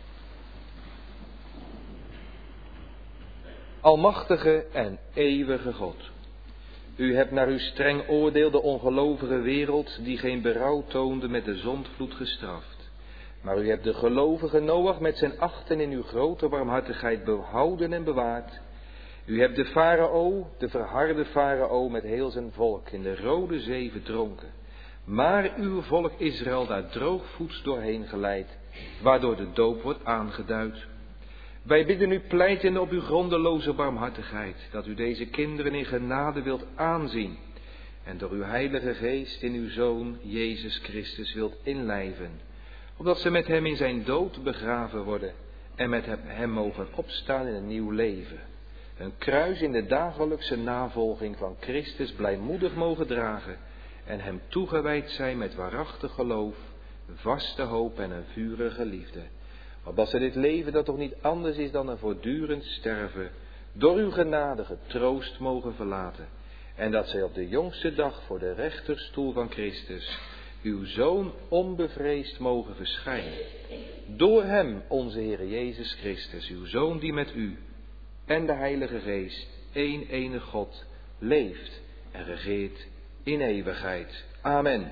Almachtige en eeuwige God, u hebt naar uw streng oordeel de ongelovige wereld, die geen berouw toonde, met de zondvloed gestraft. Maar u hebt de gelovige Noach met zijn 8 in uw grote barmhartigheid behouden en bewaard. U hebt de farao, de verharde farao, met heel zijn volk in de Rode Zee verdronken. Maar uw volk Israël daar droogvoets doorheen geleid, waardoor de doop wordt aangeduid. Wij bidden u pleitende op uw grondeloze barmhartigheid, dat u deze kinderen in genade wilt aanzien en door uw heilige geest in uw Zoon Jezus Christus wilt inlijven, opdat ze met hem in zijn dood begraven worden en met hem mogen opstaan in een nieuw leven. Een kruis in de dagelijkse navolging van Christus blijmoedig mogen dragen en hem toegewijd zijn met waarachtig geloof, vaste hoop en een vurige liefde. Opdat ze dit leven, dat toch niet anders is dan een voortdurend sterven, door uw genade getroost mogen verlaten. En dat zij op de jongste dag voor de rechterstoel van Christus, uw Zoon, onbevreesd mogen verschijnen. Door hem, onze Heer Jezus Christus, uw Zoon, die met u en de Heilige Geest, één enig God, leeft en regeert in eeuwigheid. Amen.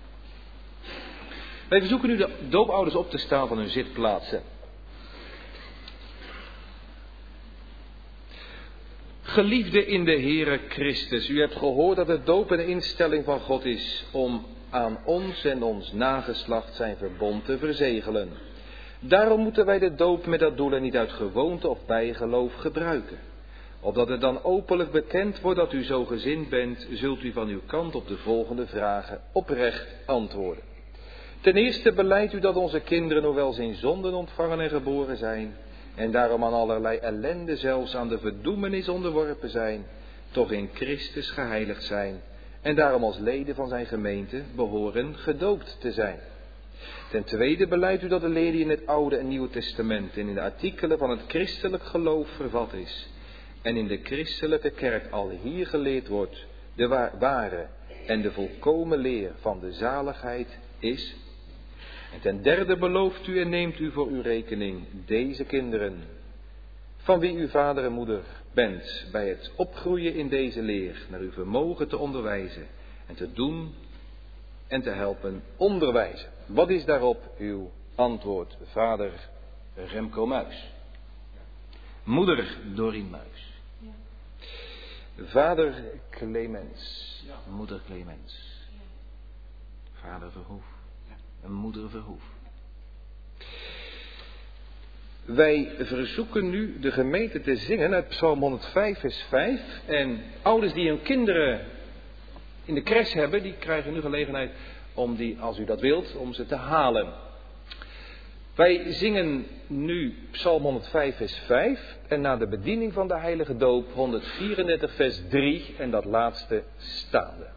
Wij verzoeken nu de doopouders op te staan van hun zitplaatsen. Geliefde in de Heere Christus, u hebt gehoord dat de doop een instelling van God is om aan ons en ons nageslacht zijn verbond te verzegelen. Daarom moeten wij de doop met dat doel en niet uit gewoonte of bijgeloof gebruiken. Opdat het dan openlijk bekend wordt dat u zo gezind bent, zult u van uw kant op de volgende vragen oprecht antwoorden. Ten eerste belijdt u dat onze kinderen, hoewel ze in zonden ontvangen en geboren zijn, en daarom aan allerlei ellende, zelfs aan de verdoemenis onderworpen zijn, toch in Christus geheiligd zijn, en daarom als leden van zijn gemeente behoren gedoopt te zijn. Ten tweede belijdt u dat de leer die in het Oude en Nieuwe Testament en in de artikelen van het christelijk geloof vervat is, en in de christelijke kerk al hier geleerd wordt, de ware en de volkomen leer van de zaligheid is. En ten derde belooft u en neemt u voor uw rekening deze kinderen, van wie u vader en moeder bent, bij het opgroeien in deze leer, naar uw vermogen te onderwijzen en te doen en te helpen onderwijzen. Wat is daarop uw antwoord, vader Remco Muis? Moeder Dorien Muis. Ja. Vader Clemens. Ja. Moeder Clemens. Ja. Vader Verhoef. Ja. En moeder Verhoef. Wij verzoeken nu de gemeente te zingen uit Psalm 105 vers 5. En ouders die hun kinderen in de crash hebben, die krijgen nu gelegenheid om die, als u dat wilt, om ze te halen. Wij zingen nu Psalm 105 vers 5 en na de bediening van de heilige doop 134 vers 3 en dat laatste staande.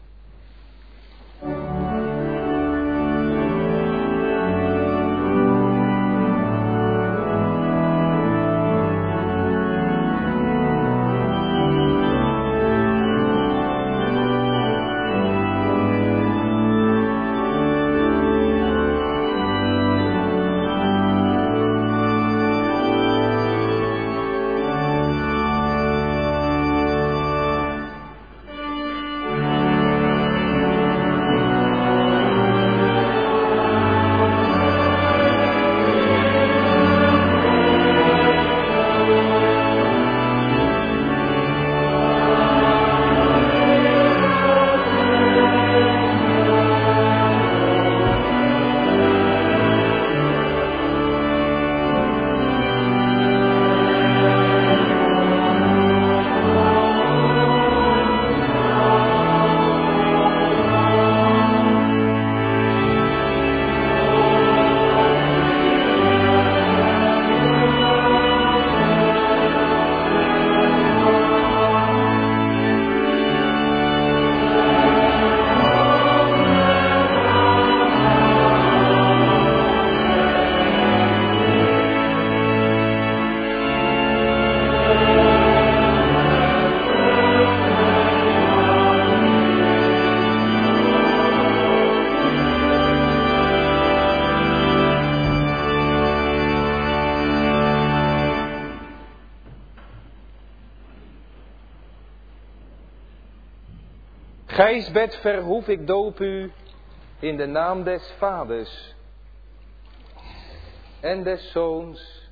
Gijsbert Verhoef, ik doop u in de naam des Vaders en des Zoons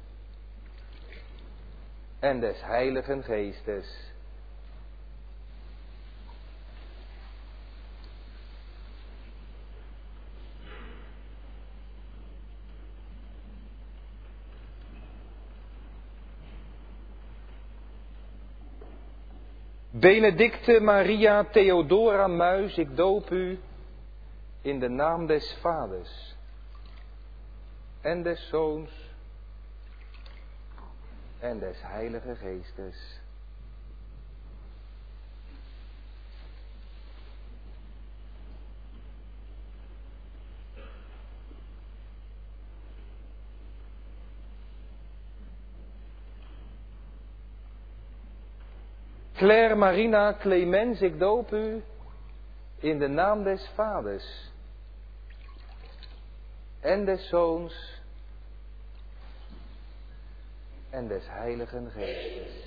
en des Heiligen Geestes. Benedicte Maria Theodora Muis, ik doop u in de naam des Vaders en des Zoons en des Heilige Geestes. Claire Marina Clemens, ik doop u in de naam des Vaders en des Zoons en des Heiligen Geestes.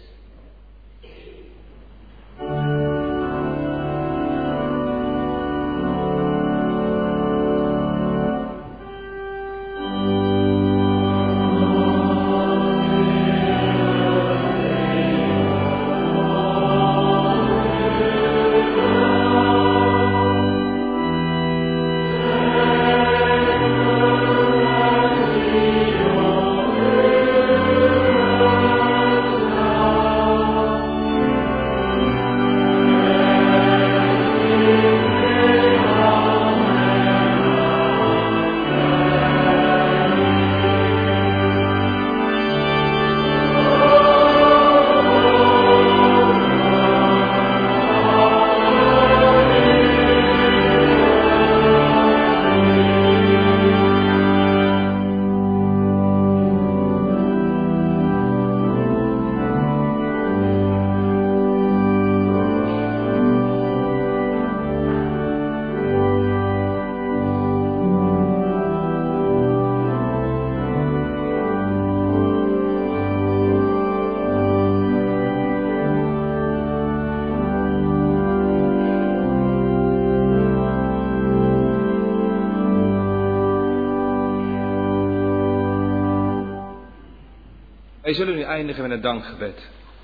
Wij zullen nu eindigen met een dankgebed.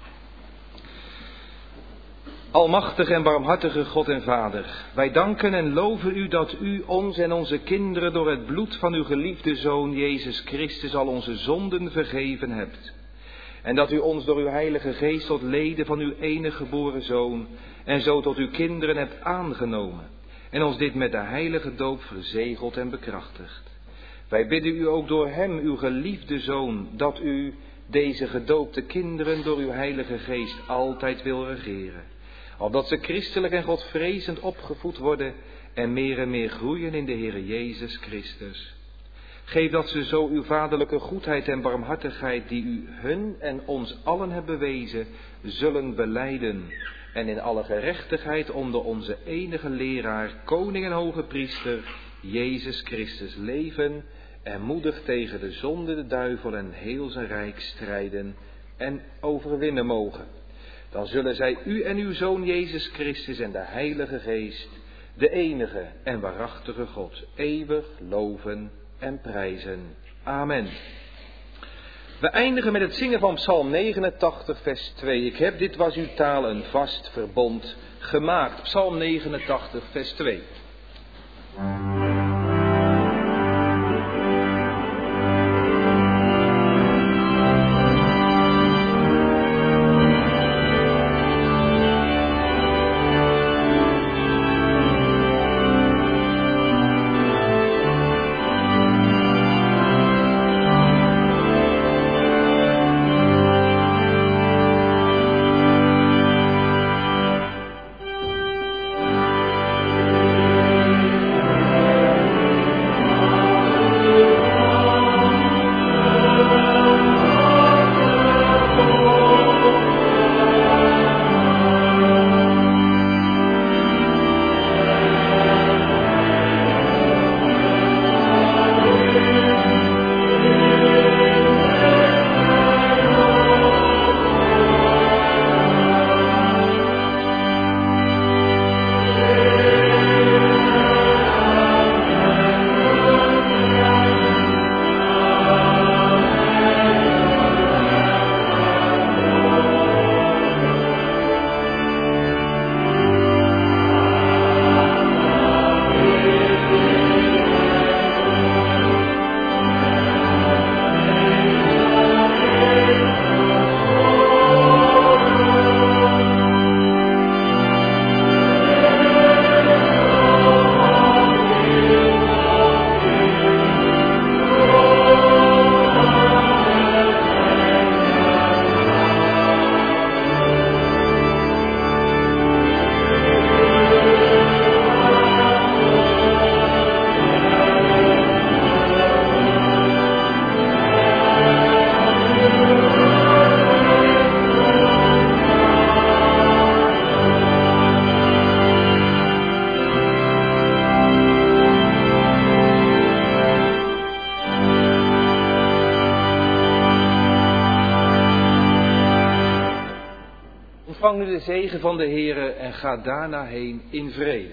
Almachtige en barmhartige God en Vader, wij danken en loven u dat u ons en onze kinderen door het bloed van uw geliefde Zoon Jezus Christus al onze zonden vergeven hebt. En dat u ons door uw Heilige Geest tot leden van uw enige geboren Zoon en zo tot uw kinderen hebt aangenomen en ons dit met de heilige doop verzegeld en bekrachtigd. Wij bidden u ook door hem, uw geliefde Zoon, dat u deze gedoopte kinderen door uw Heilige Geest altijd wil regeren. Opdat ze christelijk en godvrezend opgevoed worden en meer groeien in de Heere Jezus Christus. Geef dat ze zo uw vaderlijke goedheid en barmhartigheid die u hun en ons allen hebt bewezen, zullen belijden. En in alle gerechtigheid onder onze enige leraar, koning en hoge priester, Jezus Christus leven en moedig tegen de zonde, de duivel en heel zijn rijk strijden en overwinnen mogen. Dan zullen zij u en uw Zoon Jezus Christus en de Heilige Geest, de enige en waarachtige God, eeuwig loven en prijzen. Amen. We eindigen met het zingen van Psalm 89, vers 2. Ik heb, dit was uw taal, een vast verbond gemaakt. Psalm 89, vers 2. Ontvang nu de zegen van de Heere en ga daarna heen in vrede.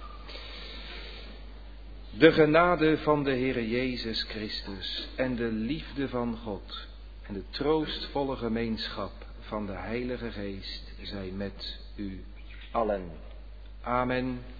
De genade van de Heere Jezus Christus en de liefde van God en de troostvolle gemeenschap van de Heilige Geest zij met u allen. Amen.